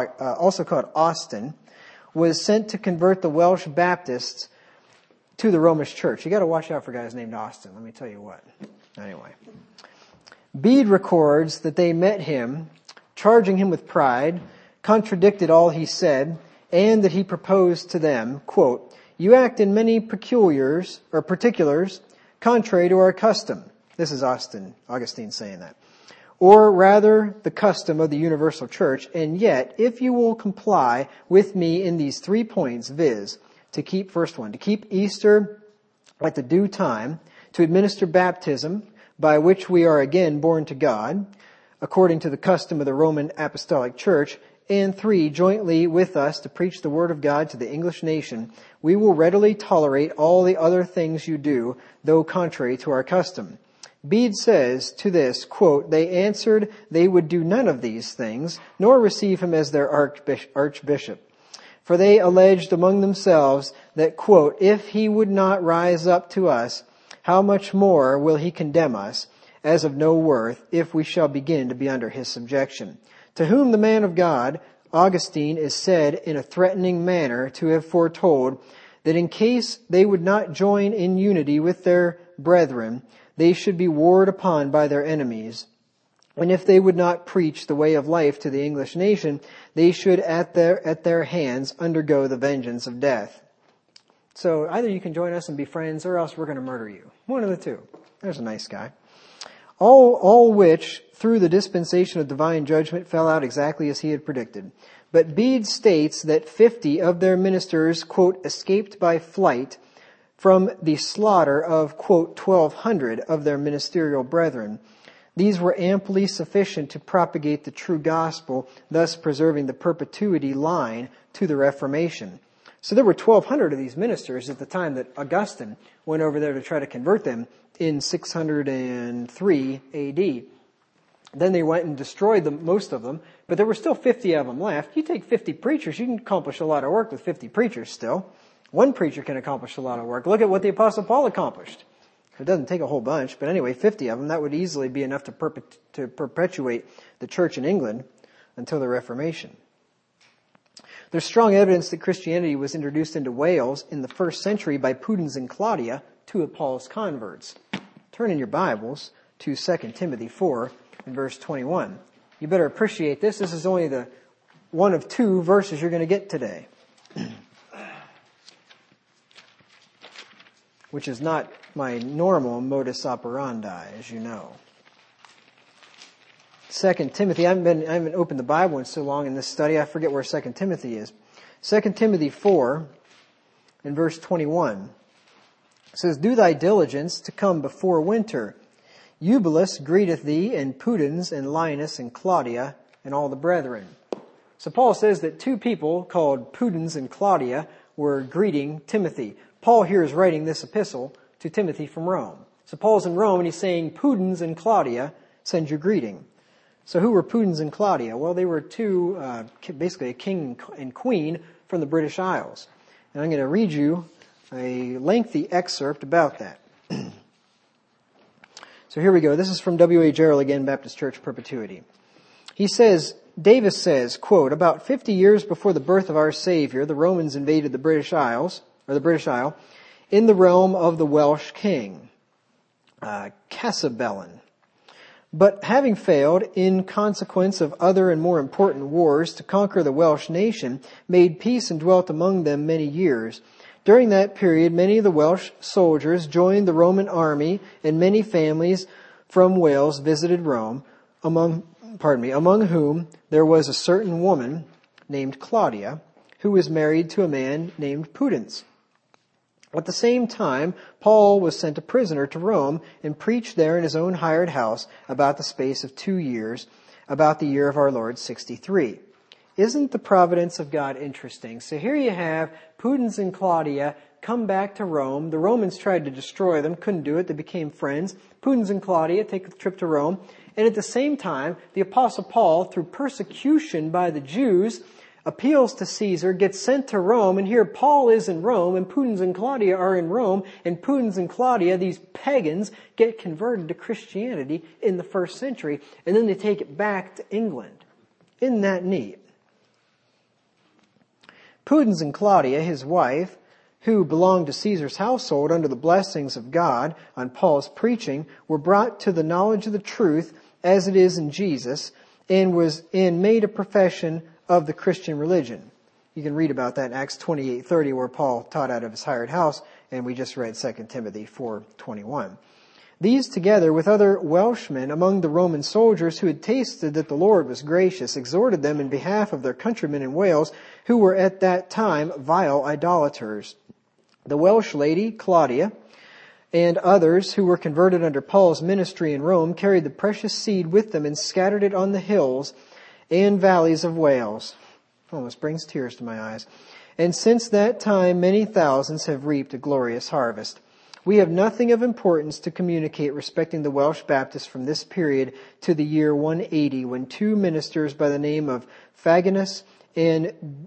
Austin, was sent to convert the Welsh Baptists to the Romish church. You got to watch out for guys named Austin, let me tell you what. Anyway, Bede records that they met him, charging him with pride, contradicted all he said, and that he proposed to them, quote, you act in many particulars, contrary to our custom. This is Augustine saying that. Or rather, the custom of the universal church. And yet, if you will comply with me in these 3 points, viz., to keep Easter at the due time, to administer baptism, by which we are again born to God, according to the custom of the Roman Apostolic Church, and 3, jointly with us to preach the word of God to the English nation, we will readily tolerate all the other things you do, though contrary to our custom. Bede says to this, quote, they answered they would do none of these things, nor receive him as their archbishop. For they alleged among themselves that, quote, if he would not rise up to us, how much more will he condemn us, as of no worth, if we shall begin to be under his subjection? To whom the man of God, Augustine, is said in a threatening manner to have foretold that in case they would not join in unity with their brethren, they should be warred upon by their enemies. And if they would not preach the way of life to the English nation, they should at their hands undergo the vengeance of death. So either you can join us and be friends, or else we're going to murder you. One of the two. There's a nice guy. All which, through the dispensation of divine judgment, fell out exactly as he had predicted. But Bede states that 50 of their ministers, quote, escaped by flight from the slaughter of, quote, 1,200 of their ministerial brethren. These were amply sufficient to propagate the true gospel, thus preserving the perpetuity line to the Reformation. So there were 1,200 of these ministers at the time that Augustine went over there to try to convert them in 603 AD. Then they went and destroyed most of them, but there were still 50 of them left. You take 50 preachers, you can accomplish a lot of work with 50 preachers still. One preacher can accomplish a lot of work. Look at what the Apostle Paul accomplished. It doesn't take a whole bunch, but anyway, 50 of them, that would easily be enough to perpetuate the church in England until the Reformation. There's strong evidence that Christianity was introduced into Wales in the 1st century by Pudens and Claudia, two of Paul's converts. Turn in your Bibles to 2 Timothy 4 and verse 21. You better appreciate this. This is only the one of two verses you're going to get today, which is not my normal modus operandi, as you know. 2 Timothy, I haven't opened the Bible in so long in this study, I forget where 2 Timothy is. 2 Timothy 4 and verse 21 says, "Do thy diligence to come before winter. Eubulus greeteth thee, and Pudens, and Linus, and Claudia, and all the brethren." So Paul says that two people called Pudens and Claudia were greeting Timothy. Paul here is writing this epistle to Timothy from Rome. So Paul's in Rome and he's saying, Pudens and Claudia send you greeting. So who were Pudens and Claudia? Well, they were two, basically a king and queen from the British Isles. And I'm going to read you a lengthy excerpt about that. So here we go. This is from W.A. Gerald again, Baptist Church Perpetuity. He says, Davis says, quote, "About 50 years before the birth of our Savior, the Romans invaded the British Isle, in the realm of the Welsh king, Cassibelan. But having failed, in consequence of other and more important wars, to conquer the Welsh nation, made peace and dwelt among them many years. During that period, many of the Welsh soldiers joined the Roman army, and many families from Wales visited Rome, among whom there was a certain woman named Claudia, who was married to a man named Pudens. At the same time, Paul was sent a prisoner to Rome and preached there in his own hired house about the space of 2 years, about the year of our Lord 63. Isn't the providence of God interesting? So here you have Pudens and Claudia come back to Rome. The Romans tried to destroy them, couldn't do it. They became friends. Pudens and Claudia take a trip to Rome. And at the same time, the Apostle Paul, through persecution by the Jews, appeals to Caesar, gets sent to Rome, and here Paul is in Rome, and Pudens and Claudia are in Rome, and Pudens and Claudia, these pagans, get converted to Christianity in the 1st century, and then they take it back to England. Isn't that neat? Pudens and Claudia, his wife, who belonged to Caesar's household under the blessings of God on Paul's preaching, were brought to the knowledge of the truth as it is in Jesus, and made a profession of the Christian religion. You can read about that in Acts 28:30, where Paul taught out of his hired house, and we just read 2 Timothy 4:21. These, together with other Welshmen among the Roman soldiers who had tasted that the Lord was gracious, exhorted them in behalf of their countrymen in Wales, who were at that time vile idolaters. The Welsh lady, Claudia, and others who were converted under Paul's ministry in Rome carried the precious seed with them and scattered it on the hills and valleys of Wales. Almost brings tears to my eyes. And since that time, many thousands have reaped a glorious harvest. We have nothing of importance to communicate respecting the Welsh Baptists from this period to the year 180, when two ministers by the name of Faganus and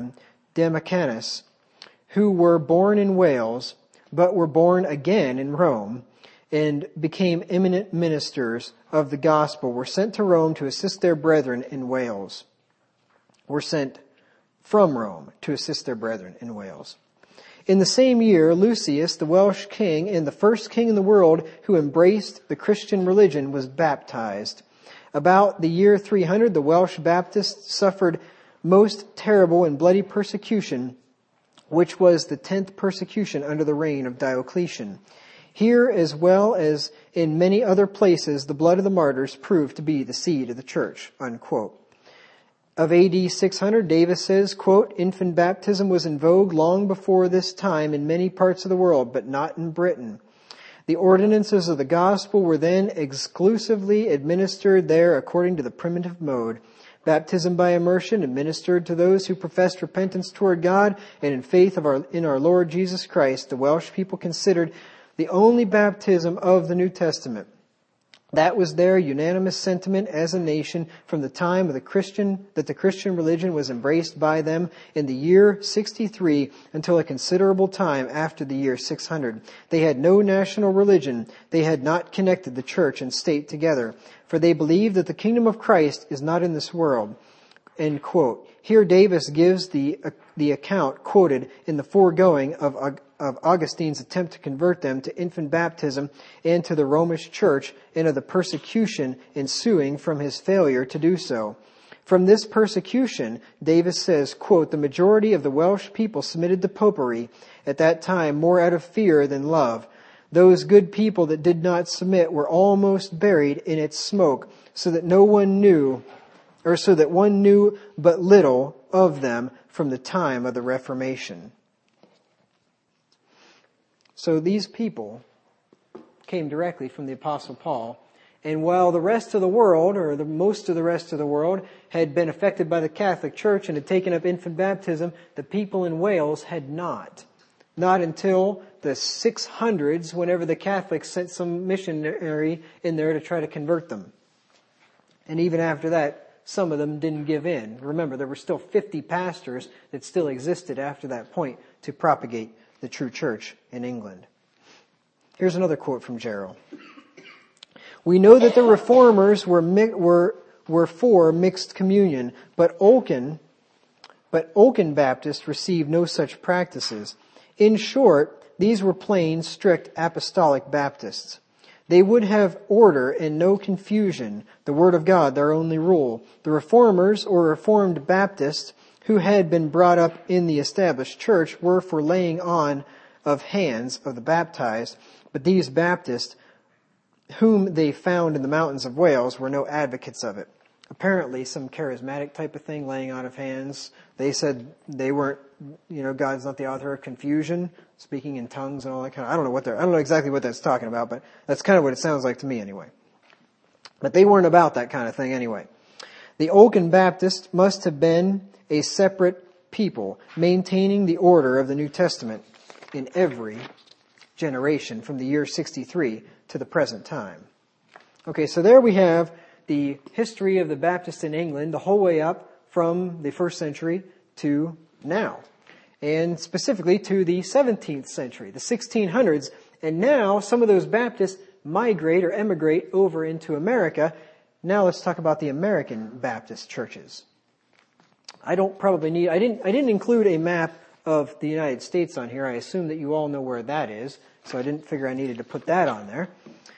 Demacanus, who were born in Wales, but were born again in Rome, and became eminent ministers of the gospel, were sent to Rome to assist their brethren in Wales. Were sent from Rome to assist their brethren in Wales. In the same year, Lucius, the Welsh king, and the first king in the world who embraced the Christian religion, was baptized. About the year 300, the Welsh Baptists suffered most terrible and bloody persecution, which was the 10th persecution under the reign of Diocletian. Here, as well as in many other places, the blood of the martyrs proved to be the seed of the church, unquote. Of AD 600, Davis says, quote, "Infant baptism was in vogue long before this time in many parts of the world, but not in Britain. The ordinances of the gospel were then exclusively administered there according to the primitive mode. Baptism by immersion administered to those who professed repentance toward God and in faith in our Lord Jesus Christ, the Welsh people considered the only baptism of the New Testament. That was their unanimous sentiment as a nation from the time of the Christian religion was embraced by them in the year 63 until a considerable time after the year 600. They had no national religion. They had not connected the church and state together, for they believed that the kingdom of Christ is not in this world. End quote. Here Davis gives the account quoted in the foregoing of Augustine's attempt to convert them to infant baptism and to the Romish Church, and of the persecution ensuing from his failure to do so. From this persecution, Davis says, quote, the majority of the Welsh people submitted to popery at that time more out of fear than love. Those good people that did not submit were almost buried in its smoke, so that one knew but little of them from the time of the Reformation. So these people came directly from the Apostle Paul. And while the rest of the world, or most of the rest of the world, had been affected by the Catholic Church and had taken up infant baptism, the people in Wales had not. Not until the 600s, whenever the Catholics sent some missionary in there to try to convert them. And even after that, some of them didn't give in. Remember, there were still 50 pastors that still existed after that point to propagate the true church in England. Here's another quote from Gerald. We know that the reformers were for mixed communion, but Oaken Baptists received no such practices. In short, these were plain, strict apostolic Baptists. They would have order and no confusion, the Word of God their only rule. The Reformers, or Reformed Baptists, who had been brought up in the established church, were for laying on of hands of the baptized, but these Baptists, whom they found in the mountains of Wales, were no advocates of it. Apparently some charismatic type of thing, laying on of hands. They said they weren't, God's not the author of confusion, speaking in tongues and all that kind of, I don't know exactly what that's talking about, but that's kind of what it sounds like to me anyway. But they weren't about that kind of thing anyway. The Oaken Baptists must have been a separate people, maintaining the order of the New Testament in every generation from the year 63 to the present time. Okay, so there we have the history of the Baptists in England, the whole way up from the 1st century to now, and specifically to the 17th century, the 1600s. And now some of those Baptists migrate or emigrate over into America. Now let's talk about the American Baptist churches. I didn't include a map of the United States on here. I assume that you all know where that is, so I didn't figure I needed to put that on there.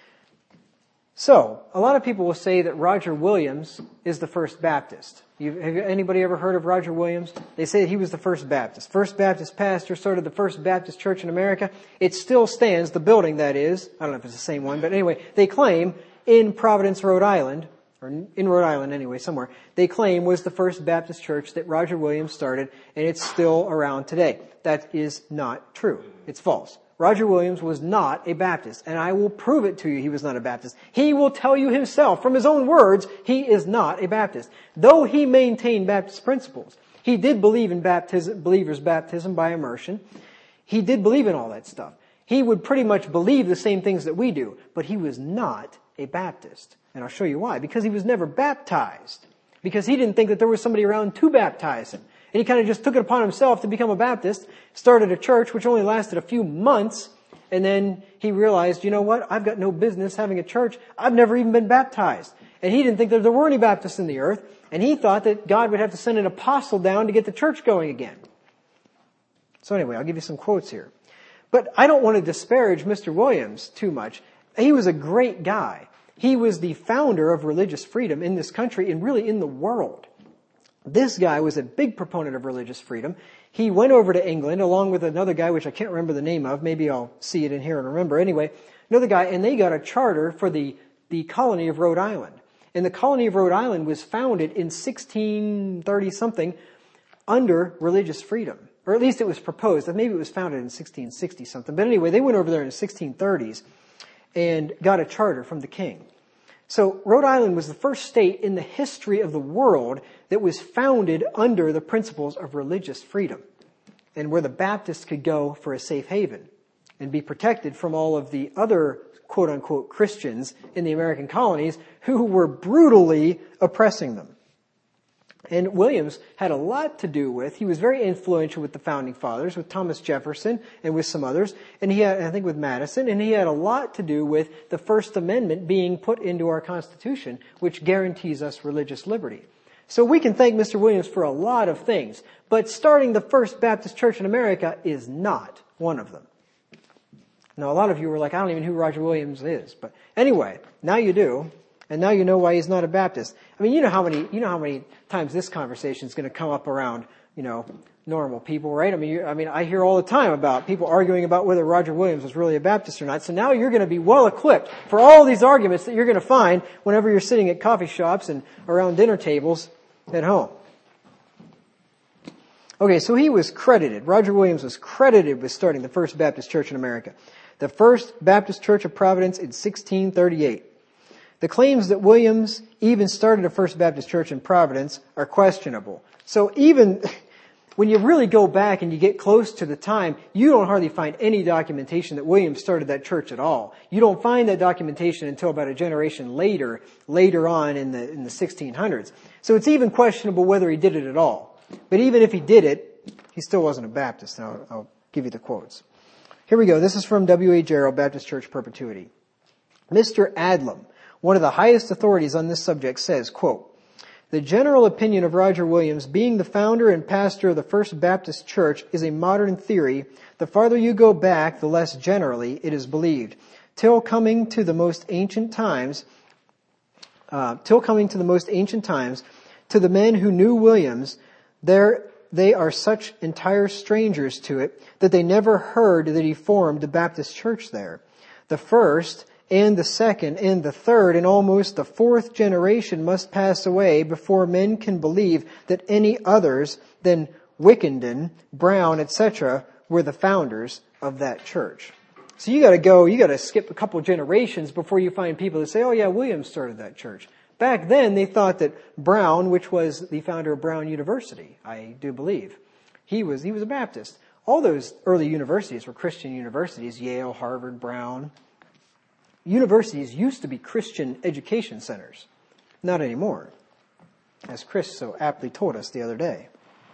So, a lot of people will say that Roger Williams is the first Baptist. Have anybody ever heard of Roger Williams? They say that he was the first Baptist. First Baptist pastor, started the first Baptist church in America. It still stands, the building that is. I don't know if it's the same one, but anyway, they claim in Providence, Rhode Island, or in Rhode Island anyway, somewhere, they claim was the first Baptist church that Roger Williams started, and it's still around today. That is not true. It's false. Roger Williams was not a Baptist, and I will prove it to you he was not a Baptist. He will tell you himself, from his own words, he is not a Baptist. Though he maintained Baptist principles, he did believe in believer's baptism by immersion. He did believe in all that stuff. He would pretty much believe the same things that we do, but he was not a Baptist. And I'll show you why. Because he was never baptized. Because he didn't think that there was somebody around to baptize him. And he kind of just took it upon himself to become a Baptist, started a church which only lasted a few months, and then he realized, you know what, I've got no business having a church. I've never even been baptized. And he didn't think that there were any Baptists in the earth, and he thought that God would have to send an apostle down to get the church going again. So anyway, I'll give you some quotes here. But I don't want to disparage Mr. Williams too much. He was a great guy. He was the founder of religious freedom in this country and really in the world. This guy was a big proponent of religious freedom. He went over to England along with another guy, which I can't remember the name of. Maybe I'll see it in here and remember. Anyway, another guy, and they got a charter for the colony of Rhode Island. And the colony of Rhode Island was founded in 1630-something under religious freedom. Or at least it was proposed. Maybe it was founded in 1660-something. But anyway, they went over there in the 1630s and got a charter from the king. So Rhode Island was the first state in the history of the world that was founded under the principles of religious freedom and where the Baptists could go for a safe haven. and be protected from all of the other quote-unquote Christians in the American colonies who were brutally oppressing them. And Williams had a lot to do with, he was very influential with the founding fathers, with Thomas Jefferson and with some others, and he had, I think with Madison, and he had a lot to do with the First Amendment being put into our Constitution, which guarantees us religious liberty. So we can thank Mr. Williams for a lot of things, but starting the First Baptist Church in America is not one of them. Now, a lot of you were like, I don't even know who Roger Williams is. But anyway, now you do. And now you know why he's not a Baptist. I mean, you know how many times this conversation is going to come up around, normal people, right? I mean, I hear all the time about people arguing about whether Roger Williams was really a Baptist or not. So now you're going to be well equipped for all these arguments that you're going to find whenever you're sitting at coffee shops and around dinner tables at home. Okay, so he was credited. Roger Williams was credited with starting the First Baptist Church in America. The First Baptist Church of Providence in 1638. The claims that Williams even started a First Baptist Church in Providence are questionable. So even when you really go back and you get close to the time, you don't hardly find any documentation that Williams started that church at all. You don't find that documentation until about a generation later on in the 1600s. So it's even questionable whether he did it at all. But even if he did it, he still wasn't a Baptist. And I'll give you the quotes. Here we go. This is from W.A. Gerald, Baptist Church Perpetuity. Mr. Adlam, one of the highest authorities on this subject, says, quote, the general opinion of Roger Williams being the founder and pastor of the First Baptist Church is a modern theory. The farther you go back, the less generally it is believed. Till coming to the most ancient times, to the men who knew Williams, they are such entire strangers to it that they never heard that he formed the Baptist church there. The first and the second and the third and almost the fourth generation must pass away before men can believe that any others than Wickenden, Brown, etc. were the founders of that church. So you gotta skip a couple generations before you find people that say, oh yeah, Williams started that church. Back then, they thought that Brown, which was the founder of Brown University, I do believe, he was a Baptist. All those early universities were Christian universities, Yale, Harvard, Brown. Universities used to be Christian education centers. Not anymore, as Chris so aptly told us the other day.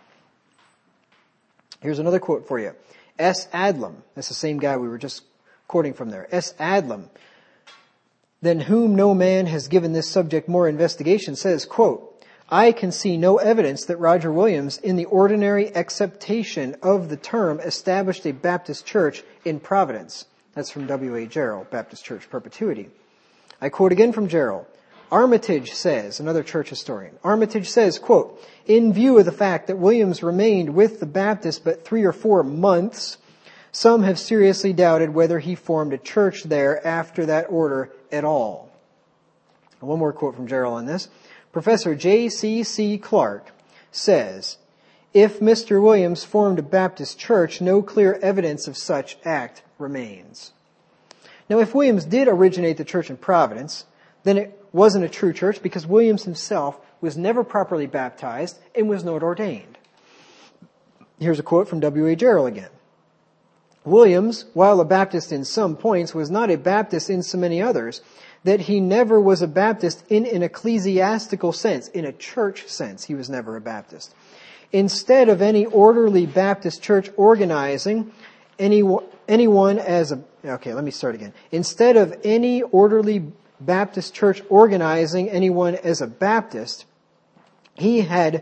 Here's another quote for you. S. Adlam, that's the same guy we were just quoting from there. S. Adlam, than whom no man has given this subject more investigation, says, quote, I can see no evidence that Roger Williams, in the ordinary acceptation of the term, established a Baptist church in Providence. That's from W.A. Gerald, Baptist Church Perpetuity. I quote again from Gerald. Armitage says, another church historian, Armitage says, quote, in view of the fact that Williams remained with the Baptists but 3 or 4 months, some have seriously doubted whether he formed a church there after that order at all. And one more quote from Gerald on this. Professor J.C.C. Clark says, if Mr. Williams formed a Baptist church, no clear evidence of such act remains. Now, if Williams did originate the church in Providence, then it wasn't a true church because Williams himself was never properly baptized and was not ordained. Here's a quote from W.A. Gerald again. Williams, while a Baptist in some points, was not a Baptist in so many others, that he never was a Baptist in an ecclesiastical sense, in a church sense, he was never a Baptist. Instead of any orderly Baptist church organizing anyone as a, okay, let me start again. Instead of any orderly Baptist church organizing anyone as a Baptist, who had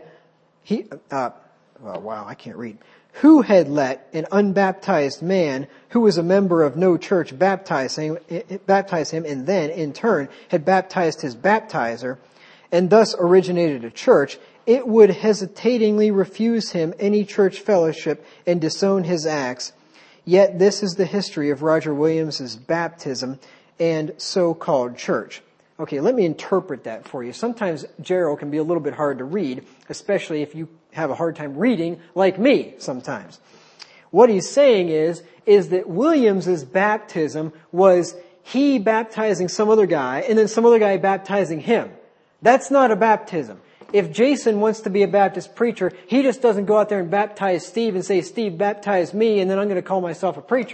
let an unbaptized man who was a member of no church baptize him and then, in turn, had baptized his baptizer and thus originated a church, it would hesitatingly refuse him any church fellowship and disown his acts. Yet this is the history of Roger Williams' baptism and so-called church. Okay, let me interpret that for you. Sometimes Gerald can be a little bit hard to read, especially if you have a hard time reading, like me sometimes. What he's saying is that Williams' baptism was he baptizing some other guy and then some other guy baptizing him. That's not a baptism. If Jason wants to be a Baptist preacher, he just doesn't go out there and baptize Steve and say, Steve, baptize me, and then I'm going to call myself a preacher.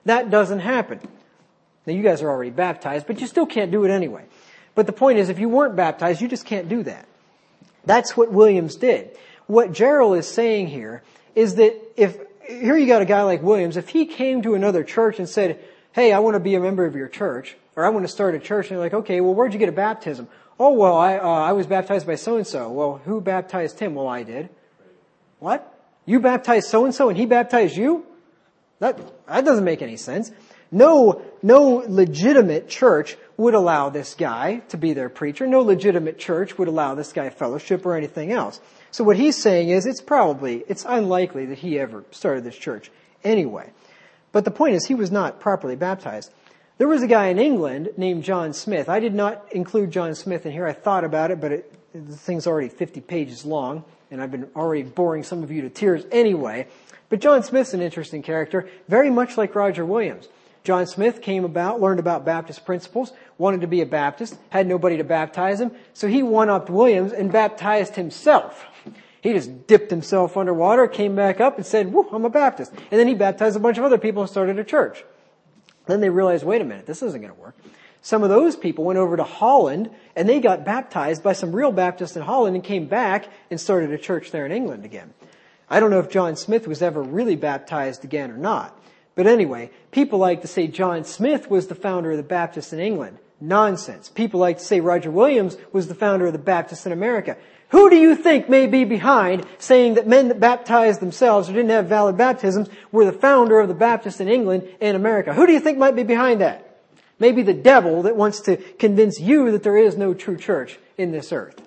That doesn't happen. Now you guys are already baptized, but you still can't do it anyway. But the point is, if you weren't baptized, you just can't do that. That's what Williams did. What Gerald is saying here is that here you got a guy like Williams, if he came to another church and said, hey, I want to be a member of your church, or I want to start a church, and they're like, okay, well, where'd you get a baptism? Oh, well, I was baptized by so-and-so. Well, who baptized him? Well, I did. What? You baptized so-and-so and he baptized you? That doesn't make any sense. No legitimate church would allow this guy to be their preacher. No legitimate church would allow this guy fellowship or anything else. So what he's saying is it's unlikely that he ever started this church anyway. But the point is he was not properly baptized. There was a guy in England named John Smith. I did not include John Smith in here. I thought about it, but the thing's already 50 pages long, and I've been already boring some of you to tears anyway. But John Smith's an interesting character, very much like Roger Williams. John Smith learned about Baptist principles, wanted to be a Baptist, had nobody to baptize him, so he one-upped Williams and baptized himself. He just dipped himself underwater, came back up and said, woo, I'm a Baptist. And then he baptized a bunch of other people and started a church. Then they realized, wait a minute, this isn't going to work. Some of those people went over to Holland and they got baptized by some real Baptists in Holland and came back and started a church there in England again. I don't know if John Smith was ever really baptized again or not. But anyway, people like to say John Smith was the founder of the Baptists in England. Nonsense. People like to say Roger Williams was the founder of the Baptists in America. Who do you think may be behind saying that men that baptized themselves or didn't have valid baptisms were the founder of the Baptists in England and America? Who do you think might be behind that? Maybe the devil that wants to convince you that there is no true church in this earth.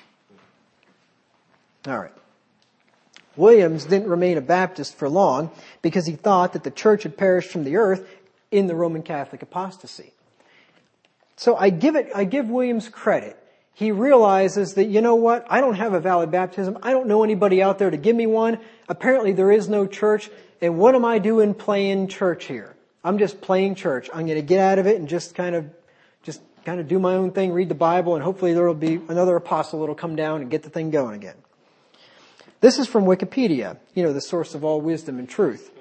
All right. Williams didn't remain a Baptist for long because he thought that the church had perished from the earth in the Roman Catholic apostasy. So I give Williams credit. He realizes that, you know what, I don't have a valid baptism. I don't know anybody out there to give me one. Apparently there is no church. And what am I doing playing church here? I'm just playing church. I'm going to get out of it and just kind of do my own thing, read the Bible, and hopefully there will be another apostle that will come down and get the thing going again. This is from Wikipedia, the source of all wisdom and truth.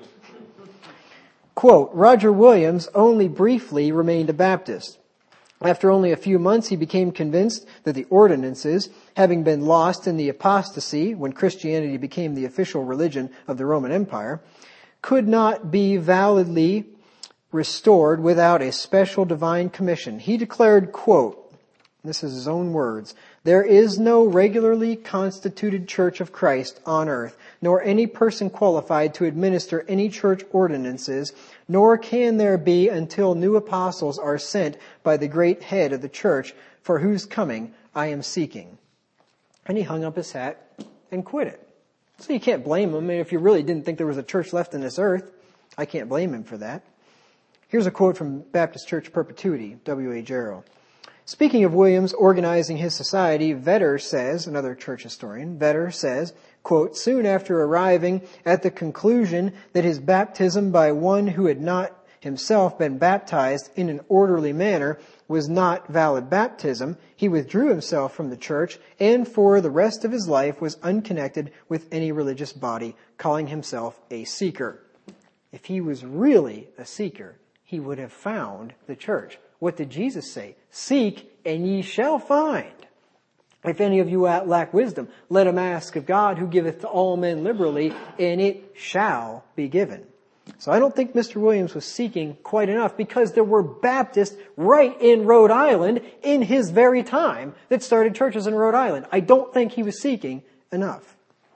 Quote, Roger Williams only briefly remained a Baptist. After only a few months, he became convinced that the ordinances, having been lost in the apostasy when Christianity became the official religion of the Roman Empire, could not be validly restored without a special divine commission. He declared, quote, this is his own words, there is no regularly constituted church of Christ on earth, nor any person qualified to administer any church ordinances, nor can there be until new apostles are sent by the great head of the church, for whose coming I am seeking. And he hung up his hat and quit it. So you can't blame him. I mean, if you really didn't think there was a church left in this earth, I can't blame him for that. Here's a quote from Baptist Church Perpetuity, W.A. Gerald. Speaking of Williams organizing his society, Vedder says, another church historian, Vedder says, quote, soon after arriving at the conclusion that his baptism by one who had not himself been baptized in an orderly manner was not valid baptism, he withdrew himself from the church and for the rest of his life was unconnected with any religious body, calling himself a seeker. If he was really a seeker, he would have found the church. What did Jesus say? Seek and ye shall find. If any of you lack wisdom, let him ask of God who giveth to all men liberally, and it shall be given. So I don't think Mr. Williams was seeking quite enough because there were Baptists right in Rhode Island in his very time that started churches in Rhode Island. I don't think he was seeking enough.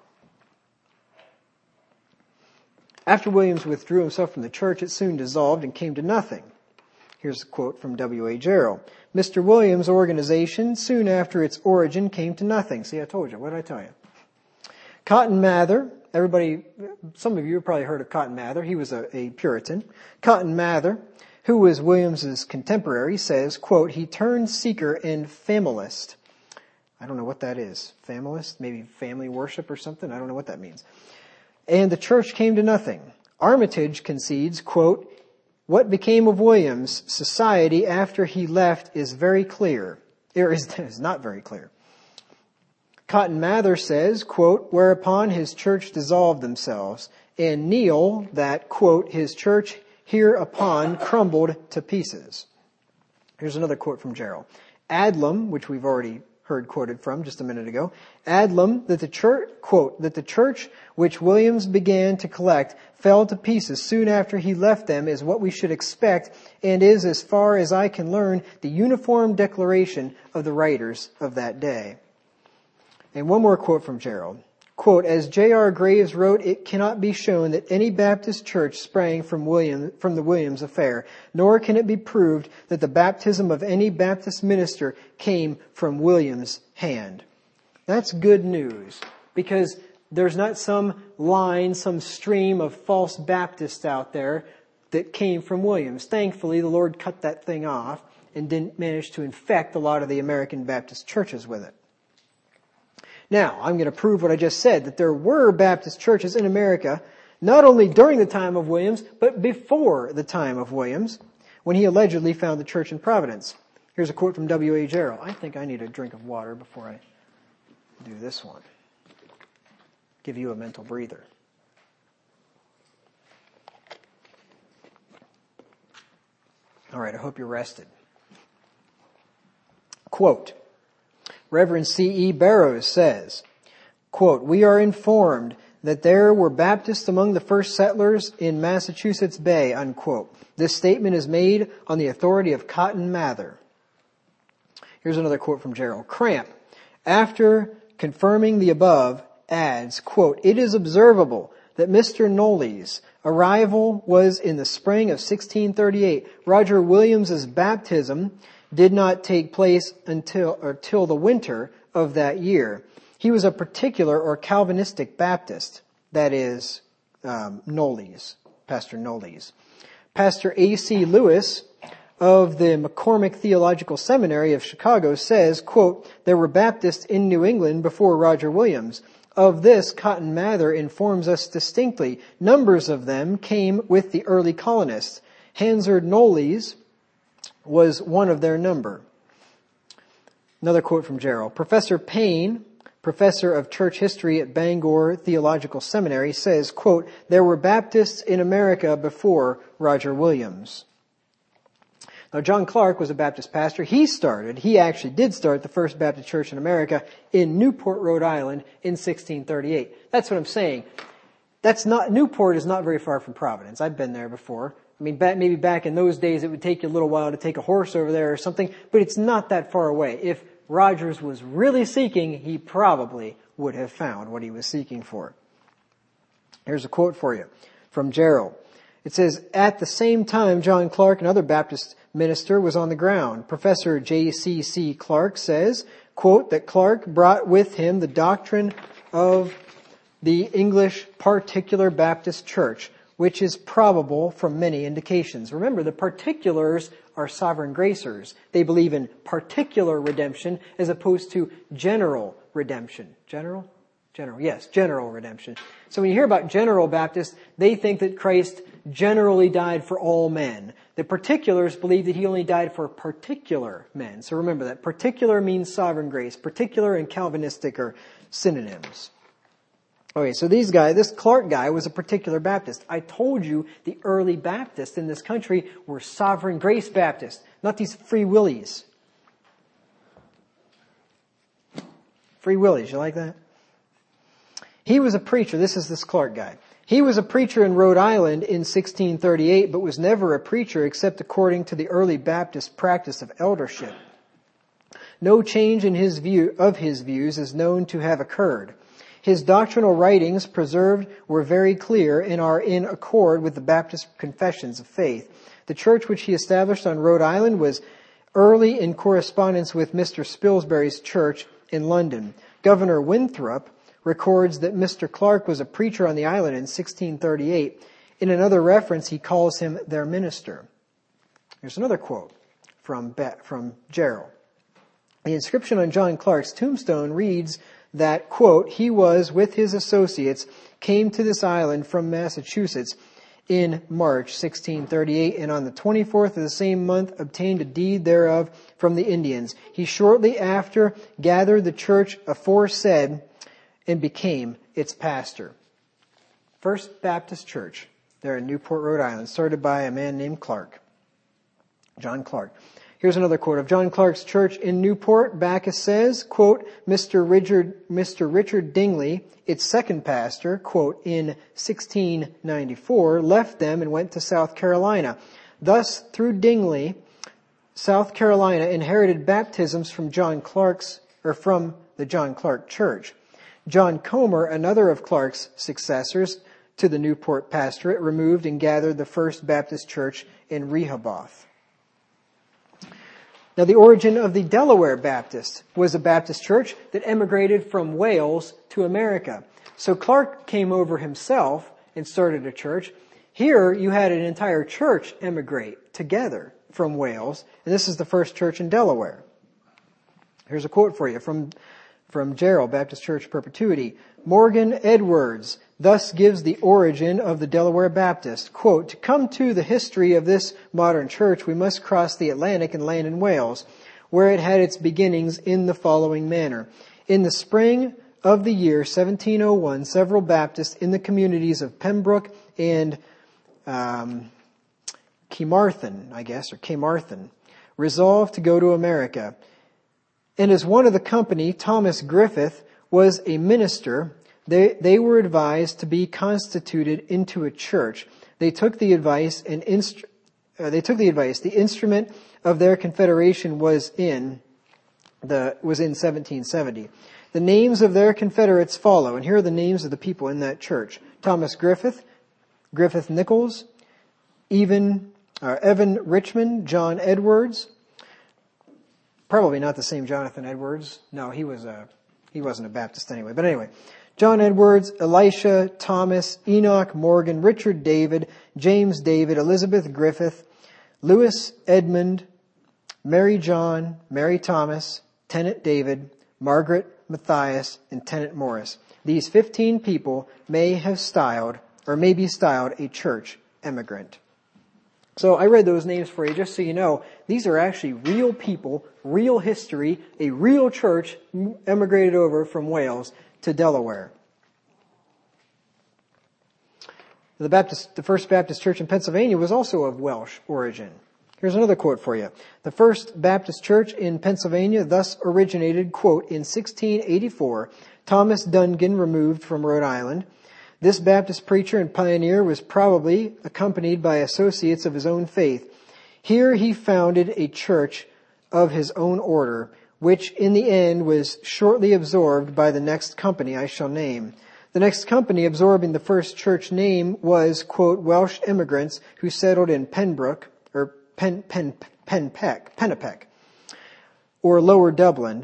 After Williams withdrew himself from the church, it soon dissolved and came to nothing. Here's a quote from W.A. Gerald. Mr. Williams' organization, soon after its origin, came to nothing. See, I told you. What did I tell you? Cotton Mather, some of you have probably heard of Cotton Mather. He was a Puritan. Cotton Mather, who was Williams's contemporary, says, quote, he turned seeker and familist. I don't know what that is. Familist? Maybe family worship or something? I don't know what that means. And the church came to nothing. Armitage concedes, quote, what became of Williams' society after he left is very clear. Is not very clear. Cotton Mather says, quote, whereupon his church dissolved themselves, and Neal that, quote, his church hereupon crumbled to pieces. Here's another quote from Gerald. Adlam, which we've already heard quoted from just a minute ago, Adlam, that the church, quote, that the church which Williams began to collect fell to pieces soon after he left them is what we should expect and is, as far as I can learn, the uniform declaration of the writers of that day. And one more quote from Gerald. Quote, as J.R. Graves wrote, it cannot be shown that any Baptist church sprang from the Williams affair, nor can it be proved that the baptism of any Baptist minister came from Williams' hand. That's good news, because there's not some line, some stream of false Baptists out there that came from Williams. Thankfully, the Lord cut that thing off and didn't manage to infect a lot of the American Baptist churches with it. Now, I'm going to prove what I just said, that there were Baptist churches in America, not only during the time of Williams, but before the time of Williams, when he allegedly found the church in Providence. Here's a quote from W.A. Gerald. I think I need a drink of water before I do this one. Give you a mental breather. All right, I hope you're rested. Quote, Reverend C.E. Barrows says, quote, we are informed that there were Baptists among the first settlers in Massachusetts Bay, unquote. This statement is made on the authority of Cotton Mather. Here's another quote from Gerald. Cramp, after confirming the above, adds, quote, it is observable that Mr. Knowley's arrival was in the spring of 1638. Roger Williams's baptism did not take place until the winter of that year. He was a particular or Calvinistic Baptist, that is, Knowley's, Pastor Knowley's. Pastor A.C. Lewis of the McCormick Theological Seminary of Chicago says, quote, there were Baptists in New England before Roger Williams. Of this, Cotton Mather informs us distinctly. Numbers of them came with the early colonists. Hansard Knowley's was one of their number. Another quote from Gerald. Professor Payne, professor of church history at Bangor Theological Seminary, says, quote, there were Baptists in America before Roger Williams. Now, John Clark was a Baptist pastor. He actually did start the first Baptist church in America in Newport, Rhode Island in 1638. That's what I'm saying. Newport is not very far from Providence. I've been there before. I mean, maybe back in those days it would take you a little while to take a horse over there or something, but it's not that far away. If Rogers was really seeking, he probably would have found what he was seeking for. Here's a quote for you from Gerald. It says, at the same time John Clark, another Baptist minister, was on the ground. Professor J.C.C. Clark says, quote, that Clark brought with him the doctrine of the English Particular Baptist Church, which is probable from many indications. Remember, the particulars are sovereign gracers. They believe in particular redemption as opposed to general redemption. General? Yes, general redemption. So when you hear about general Baptists, they think that Christ generally died for all men. The particulars believe that he only died for particular men. So remember that particular means sovereign grace. Particular and Calvinistic are synonyms. Okay, so this Clark guy was a particular Baptist. I told you the early Baptists in this country were sovereign grace Baptists, not these free willies. Free willies, you like that? He was a preacher. This is this Clark guy. He was a preacher in Rhode Island in 1638, but was never a preacher except according to the early Baptist practice of eldership. No change in his views is known to have occurred. His doctrinal writings preserved were very clear and are in accord with the Baptist confessions of faith. The church which he established on Rhode Island was early in correspondence with Mr. Spilsbury's church in London. Governor Winthrop records that Mr. Clark was a preacher on the island in 1638. In another reference, he calls him their minister. Here's another quote from Gerald. The inscription on John Clark's tombstone reads that, quote, he was, with his associates, came to this island from Massachusetts in March 1638, and on the 24th of the same month obtained a deed thereof from the Indians. He shortly after gathered the church aforesaid and became its pastor. First Baptist Church They're in Newport, Rhode Island, started by a man named Clark, John Clark. Here's another quote of John Clark's church in Newport. Backus says, quote, Mr. Richard Dingley, its second pastor, quote, in 1694, left them and went to South Carolina. Thus, through Dingley, South Carolina inherited baptisms from from the John Clark Church. John Comer, another of Clark's successors to the Newport pastorate, removed and gathered the First Baptist Church in Rehoboth. Now, the origin of the Delaware Baptist was a Baptist church that emigrated from Wales to America. So Clark came over himself and started a church. Here, you had an entire church emigrate together from Wales, and this is the first church in Delaware. Here's a quote for you from Gerald, Baptist Church Perpetuity. Morgan Edwards thus gives the origin of the Delaware Baptist. Quote, to come to the history of this modern church, we must cross the Atlantic and land in Wales, where it had its beginnings in the following manner. In the spring of the year 1701, several Baptists in the communities of Pembroke and Caermarthen, resolved to go to America. And as one of the company, Thomas Griffith, was a minister, they were advised to be constituted into a church. They took the advice. The instrument of their confederation was in 1770. The names of their confederates follow, and here are the names of the people in that church: Thomas Griffith, Griffith Nichols, Evan Richmond, John Edwards. Probably not the same Jonathan Edwards. No, he wasn't a Baptist anyway. But anyway, John Edwards, Elisha, Thomas, Enoch Morgan, Richard David, James David, Elizabeth Griffith, Louis Edmund, Mary John, Mary Thomas, Tennant David, Margaret Matthias, and Tennant Morris. These 15 people may be styled a church emigrant. So I read those names for you just so you know, these are actually real people, real history, a real church emigrated over from Wales to Delaware. The First Baptist Church in Pennsylvania was also of Welsh origin. Here's another quote for you. The First Baptist Church in Pennsylvania thus originated, quote, in 1684, Thomas Dungan removed from Rhode Island. This Baptist preacher and pioneer was probably accompanied by associates of his own faith. Here he founded a church of his own order, which in the end was shortly absorbed by the next company I shall name. The next company absorbing the first church name was, quote, Welsh immigrants who settled in Pennock, or Lower Dublin,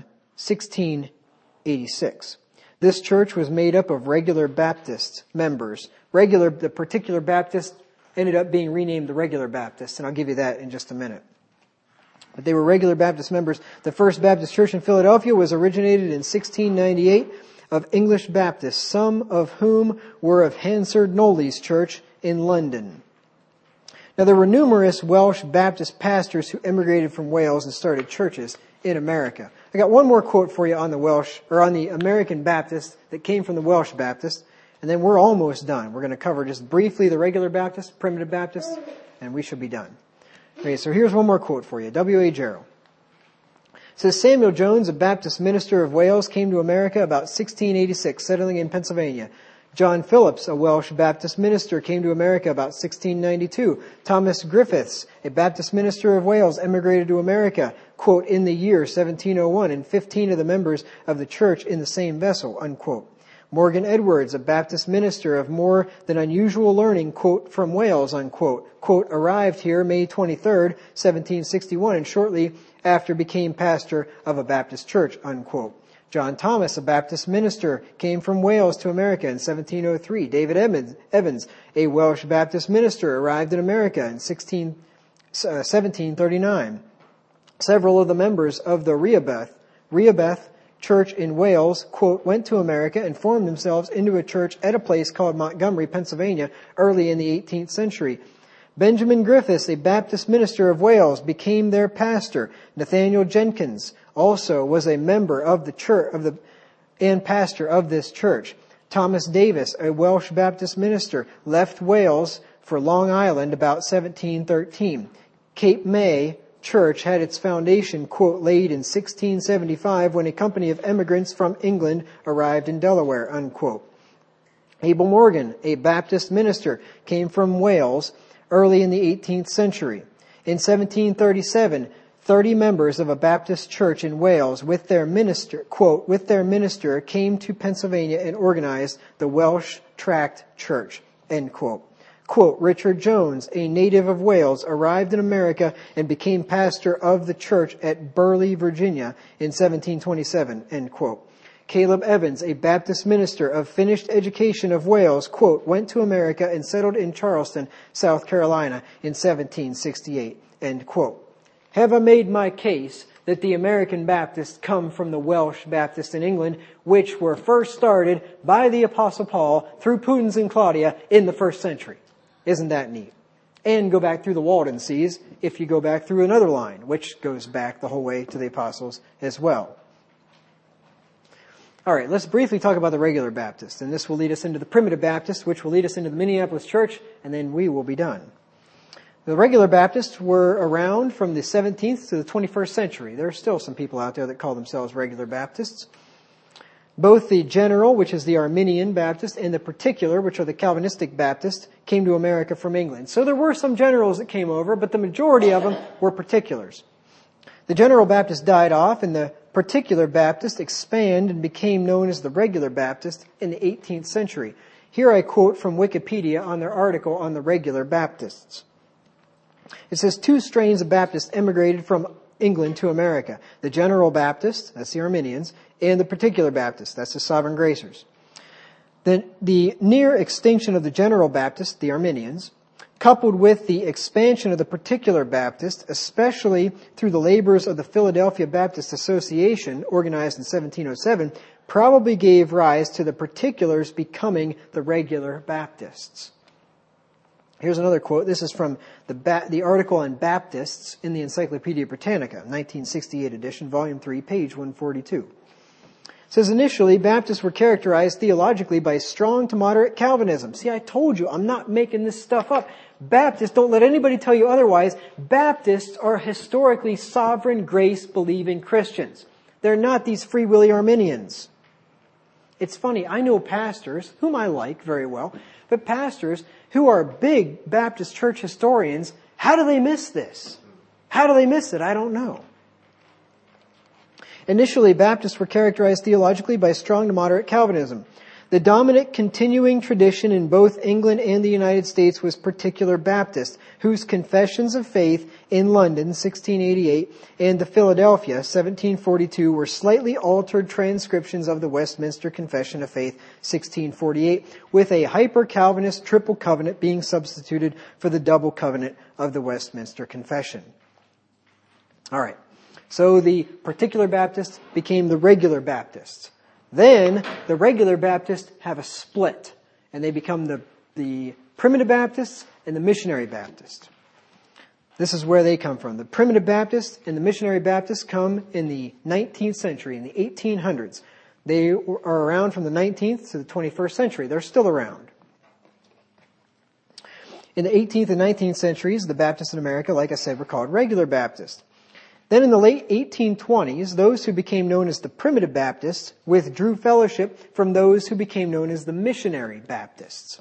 1686. This church was made up of regular Baptist members. The particular Baptist ended up being renamed the Regular Baptist, and I'll give you that in just a minute. But they were regular Baptist members. The First Baptist Church in Philadelphia was originated in 1698 of English Baptists, some of whom were of Hansard Knowley's church in London. Now, there were numerous Welsh Baptist pastors who immigrated from Wales and started churches in America. I got one more quote for you on the American Baptist that came from the Welsh Baptist, and then we're almost done. We're going to cover just briefly the regular Baptist, primitive Baptist, and we should be done. Okay, so here's one more quote for you. W.A. Gerald. It says, Samuel Jones, a Baptist minister of Wales, came to America about 1686, settling in Pennsylvania. John Phillips, a Welsh Baptist minister, came to America about 1692. Thomas Griffiths, a Baptist minister of Wales, emigrated to America, quote, in the year 1701, and 15 of the members of the church in the same vessel, unquote. Morgan Edwards, a Baptist minister of more than unusual learning, quote, from Wales, unquote, quote, arrived here May 23rd, 1761, and shortly after became pastor of a Baptist church, unquote. John Thomas, a Baptist minister, came from Wales to America in 1703. David Evans, a Welsh Baptist minister, arrived in America in 1739. Several of the members of the Rehoboth Church in Wales, quote, went to America and formed themselves into a church at a place called Montgomery, Pennsylvania, early in the 18th century. Benjamin Griffiths, a Baptist minister of Wales, became their pastor. Nathaniel Jenkins also was a member of the church and pastor of this church. Thomas Davis, a Welsh Baptist minister, left Wales for Long Island about 1713. Cape May Church had its foundation, quote, laid in 1675 when a company of emigrants from England arrived in Delaware, unquote. Abel Morgan, a Baptist minister, came from Wales early in the 18th century. In 1737, 30 members of a Baptist church in Wales with their minister, quote, with their minister came to Pennsylvania and organized the Welsh Tract Church, end quote. Quote, Richard Jones, a native of Wales, arrived in America and became pastor of the church at Burleigh, Virginia in 1727, end quote. Caleb Evans, a Baptist minister of finished education of Wales, quote, went to America and settled in Charleston, South Carolina in 1768, end quote. Have I made my case that the American Baptists come from the Welsh Baptists in England, which were first started by the Apostle Paul through Pudens and Claudia in the first century? Isn't that neat? And go back through the Waldenses if you go back through another line, which goes back the whole way to the apostles as well. All right, let's briefly talk about the regular Baptist, and this will lead us into the primitive Baptist, which will lead us into the Minneapolis church, and then we will be done. The regular Baptists were around from the 17th to the 21st century. There are still some people out there that call themselves regular Baptists. Both the general, which is the Arminian Baptist, and the particular, which are the Calvinistic Baptists, came to America from England. So there were some generals that came over, but the majority of them were particulars. The General Baptist died off, and the Particular Baptist expanded and became known as the Regular Baptist in the 18th century. Here I quote from Wikipedia on their article on the Regular Baptists. It says, 2 strains of Baptists emigrated from England to America. The General Baptist, that's the Arminians, and the Particular Baptist, that's the Sovereign Gracers. Then the near extinction of the General Baptist, the Arminians, coupled with the expansion of the Particular Baptist, especially through the labors of the Philadelphia Baptist Association, organized in 1707, probably gave rise to the Particulars becoming the Regular Baptists. Here's another quote. This is from the article on Baptists in the Encyclopedia Britannica, 1968 edition, volume 3, page 142. It says, initially, Baptists were characterized theologically by strong to moderate Calvinism. See, I told you, I'm not making this stuff up. Baptists, don't let anybody tell you otherwise. Baptists are historically sovereign grace believing Christians. They're not these free willy Arminians. It's funny, I know pastors, whom I like very well, but pastors who are big Baptist church historians, how do they miss this? How do they miss it? I don't know. Initially, Baptists were characterized theologically by strong to moderate Calvinism. The dominant continuing tradition in both England and the United States was Particular Baptist, whose confessions of faith in London, 1688, and the Philadelphia, 1742, were slightly altered transcriptions of the Westminster Confession of Faith, 1648, with a hyper-Calvinist triple covenant being substituted for the double covenant of the Westminster Confession. All right. So the Particular Baptists became the Regular Baptists. Then the Regular Baptists have a split, and they become the Primitive Baptists and the Missionary Baptists. This is where they come from. The Primitive Baptists and the Missionary Baptists come in the 19th century, in the 1800s. They are around from the 19th to the 21st century. They're still around. In the 18th and 19th centuries, the Baptists in America, like I said, were called Regular Baptists. Then in the late 1820s, those who became known as the Primitive Baptists withdrew fellowship from those who became known as the Missionary Baptists.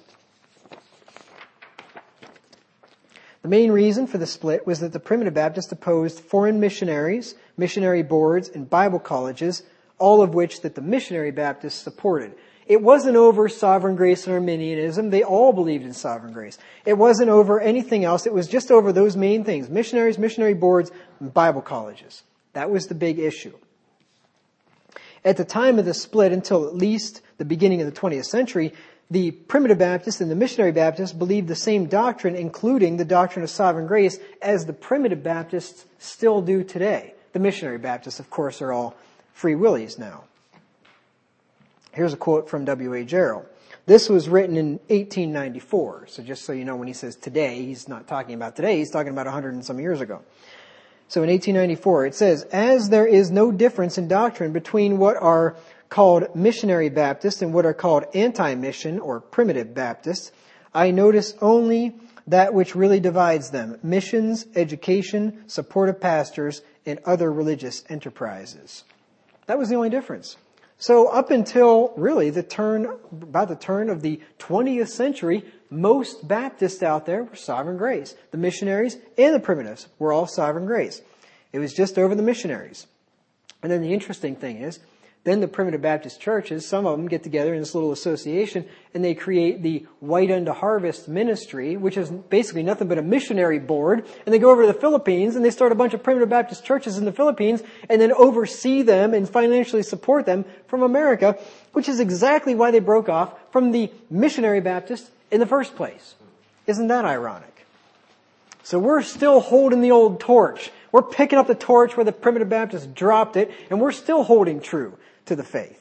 The main reason for the split was that the Primitive Baptists opposed foreign missionaries, missionary boards, and Bible colleges, all of which that the Missionary Baptists supported. It wasn't over sovereign grace and Arminianism. They all believed in sovereign grace. It wasn't over anything else. It was just over those main things: missionaries, missionary boards, and Bible colleges. That was the big issue. At the time of the split, until at least the beginning of the 20th century, the Primitive Baptists and the Missionary Baptists believed the same doctrine, including the doctrine of sovereign grace, as the Primitive Baptists still do today. The Missionary Baptists, of course, are all free willies now. Here's a quote from W.A. Gerald. This was written in 1894. So just so you know, when he says today, he's not talking about today. He's talking about 100 and some years ago. So in 1894, it says, as there is no difference in doctrine between what are called Missionary Baptists and what are called anti-mission or Primitive Baptists, I notice only that which really divides them: missions, education, support of pastors, and other religious enterprises. That was the only difference. So up until really about the turn of the 20th century, most Baptists out there were Sovereign Grace. The missionaries and the primitives were all Sovereign Grace. It was just over the missionaries. And then the interesting thing is, then the primitive Baptist churches, some of them get together in this little association and they create the White Unto Harvest Ministry, which is basically nothing but a missionary board. And they go over to the Philippines and they start a bunch of primitive Baptist churches in the Philippines and then oversee them and financially support them from America, which is exactly why they broke off from the missionary Baptist in the first place. Isn't that ironic? So we're still holding the old torch. We're picking up the torch where the primitive Baptists dropped it, and we're still holding true to the faith.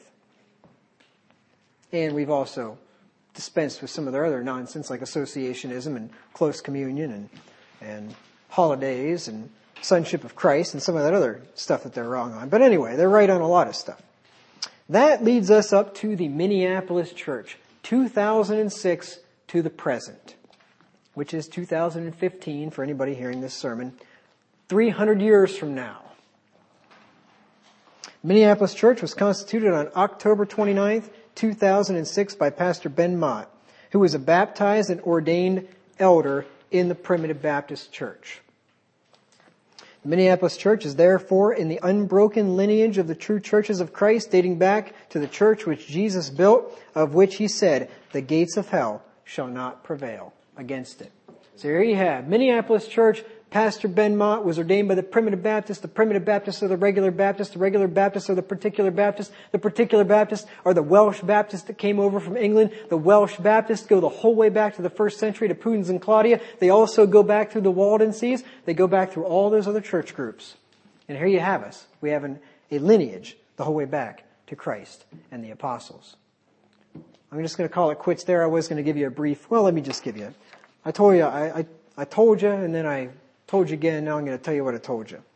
And we've also dispensed with some of their other nonsense like associationism and close communion and holidays and sonship of Christ and some of that other stuff that they're wrong on. But anyway, they're right on a lot of stuff. That leads us up to the Minneapolis Church, 2006 to the present, which is 2015 for anybody hearing this sermon, 300 years from now. Minneapolis Church was constituted on October 29th, 2006 by Pastor Ben Mott, who was a baptized and ordained elder in the Primitive Baptist Church. The Minneapolis Church is therefore in the unbroken lineage of the true churches of Christ, dating back to the church which Jesus built, of which he said, "The gates of hell shall not prevail against it." So here you have Minneapolis Church. Pastor Ben Mott was ordained by the Primitive Baptists are the Regular Baptists are the Particular Baptists are the Welsh Baptists that came over from England. The Welsh Baptists go the whole way back to the 1st century to Pudens and Claudia. They also go back through the Waldenses. They go back through all those other church groups. And here you have us. We have a lineage the whole way back to Christ and the apostles. I'm just going to call it quits there. I was going to give you a brief, let me just give you, I told you, I told you, and then I told you again. Now I'm going to tell you what I told you.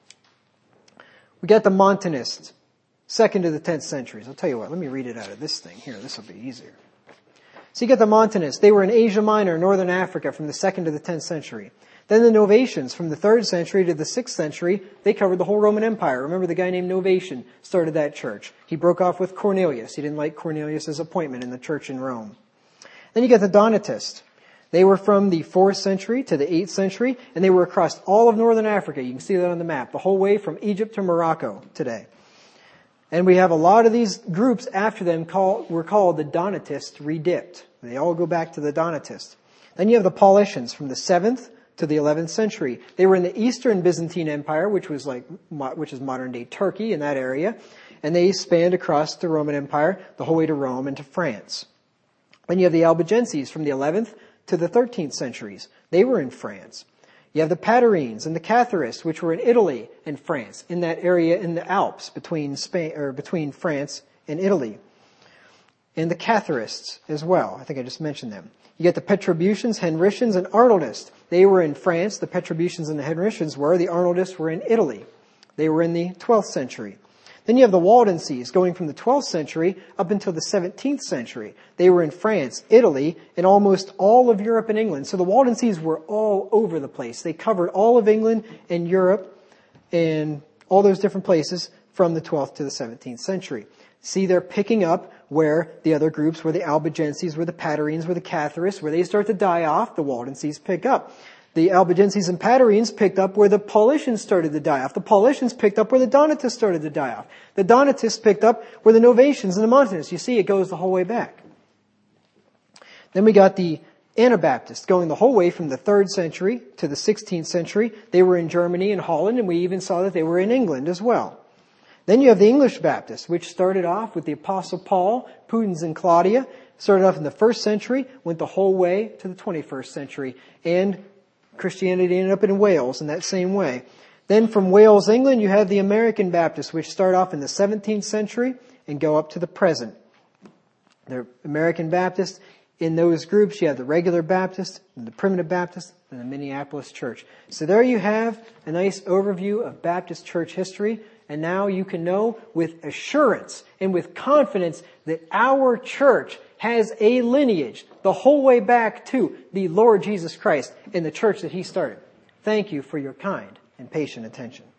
We got the Montanists, 2nd to the 10th centuries. I'll tell you what, let me read it out of this thing here. This will be easier. So you got the Montanists. They were in Asia Minor, Northern Africa from the 2nd to the 10th century. Then the Novatians from the 3rd century to the 6th century, they covered the whole Roman Empire. Remember the guy named Novatian started that church. He broke off with Cornelius. He didn't like Cornelius' appointment in the church in Rome. Then you got the Donatists. They were from the 4th century to the 8th century, and they were across all of northern Africa. You can see that on the map, the whole way from Egypt to Morocco today. And we have a lot of these groups after them were called the Donatists redipped. They all go back to the Donatists. Then you have the Paulicians from the 7th to the 11th century. They were in the Eastern Byzantine Empire, which is modern day Turkey in that area. And they spanned across the Roman Empire the whole way to Rome and to France. Then you have the Albigenses from the 11th to the 13th centuries. They were in France. You have the Patarines and the Catharists, which were in Italy and France, in that area in the Alps between France and Italy. And the Catharists as well. I think I just mentioned them. You get the Petrobutians, Henricians, and Arnoldists. They were in France. The Petrobutians and the Henricians were. The Arnoldists were in Italy. They were in the 12th century. Then you have the Waldenses going from the 12th century up until the 17th century. They were in France, Italy, and almost all of Europe and England. So the Waldenses were all over the place. They covered all of England and Europe and all those different places from the 12th to the 17th century. See, they're picking up where the other groups, where the Albigenses, where the Patarines, where the Catharists, where they start to die off, the Waldenses pick up. The Albigenses and Patarines picked up where the Paulicians started to die off. The Paulicians picked up where the Donatists started to die off. The Donatists picked up where the Novatians and the Montanists. You see, it goes the whole way back. Then we got the Anabaptists going the whole way from the 3rd century to the 16th century. They were in Germany and Holland, and we even saw that they were in England as well. Then you have the English Baptists, which started off with the Apostle Paul, Pudens and Claudia. Started off in the 1st century, went the whole way to the 21st century, and Christianity ended up in Wales in that same way. Then from Wales, England, you have the American Baptists, which start off in the 17th century and go up to the present. The American Baptists, in those groups, you have the Regular Baptists, and the Primitive Baptists, and the Minneapolis Church. So there you have a nice overview of Baptist church history And now you can know with assurance and with confidence that our church has a lineage the whole way back to the Lord Jesus Christ and the church that He started. Thank you for your kind and patient attention.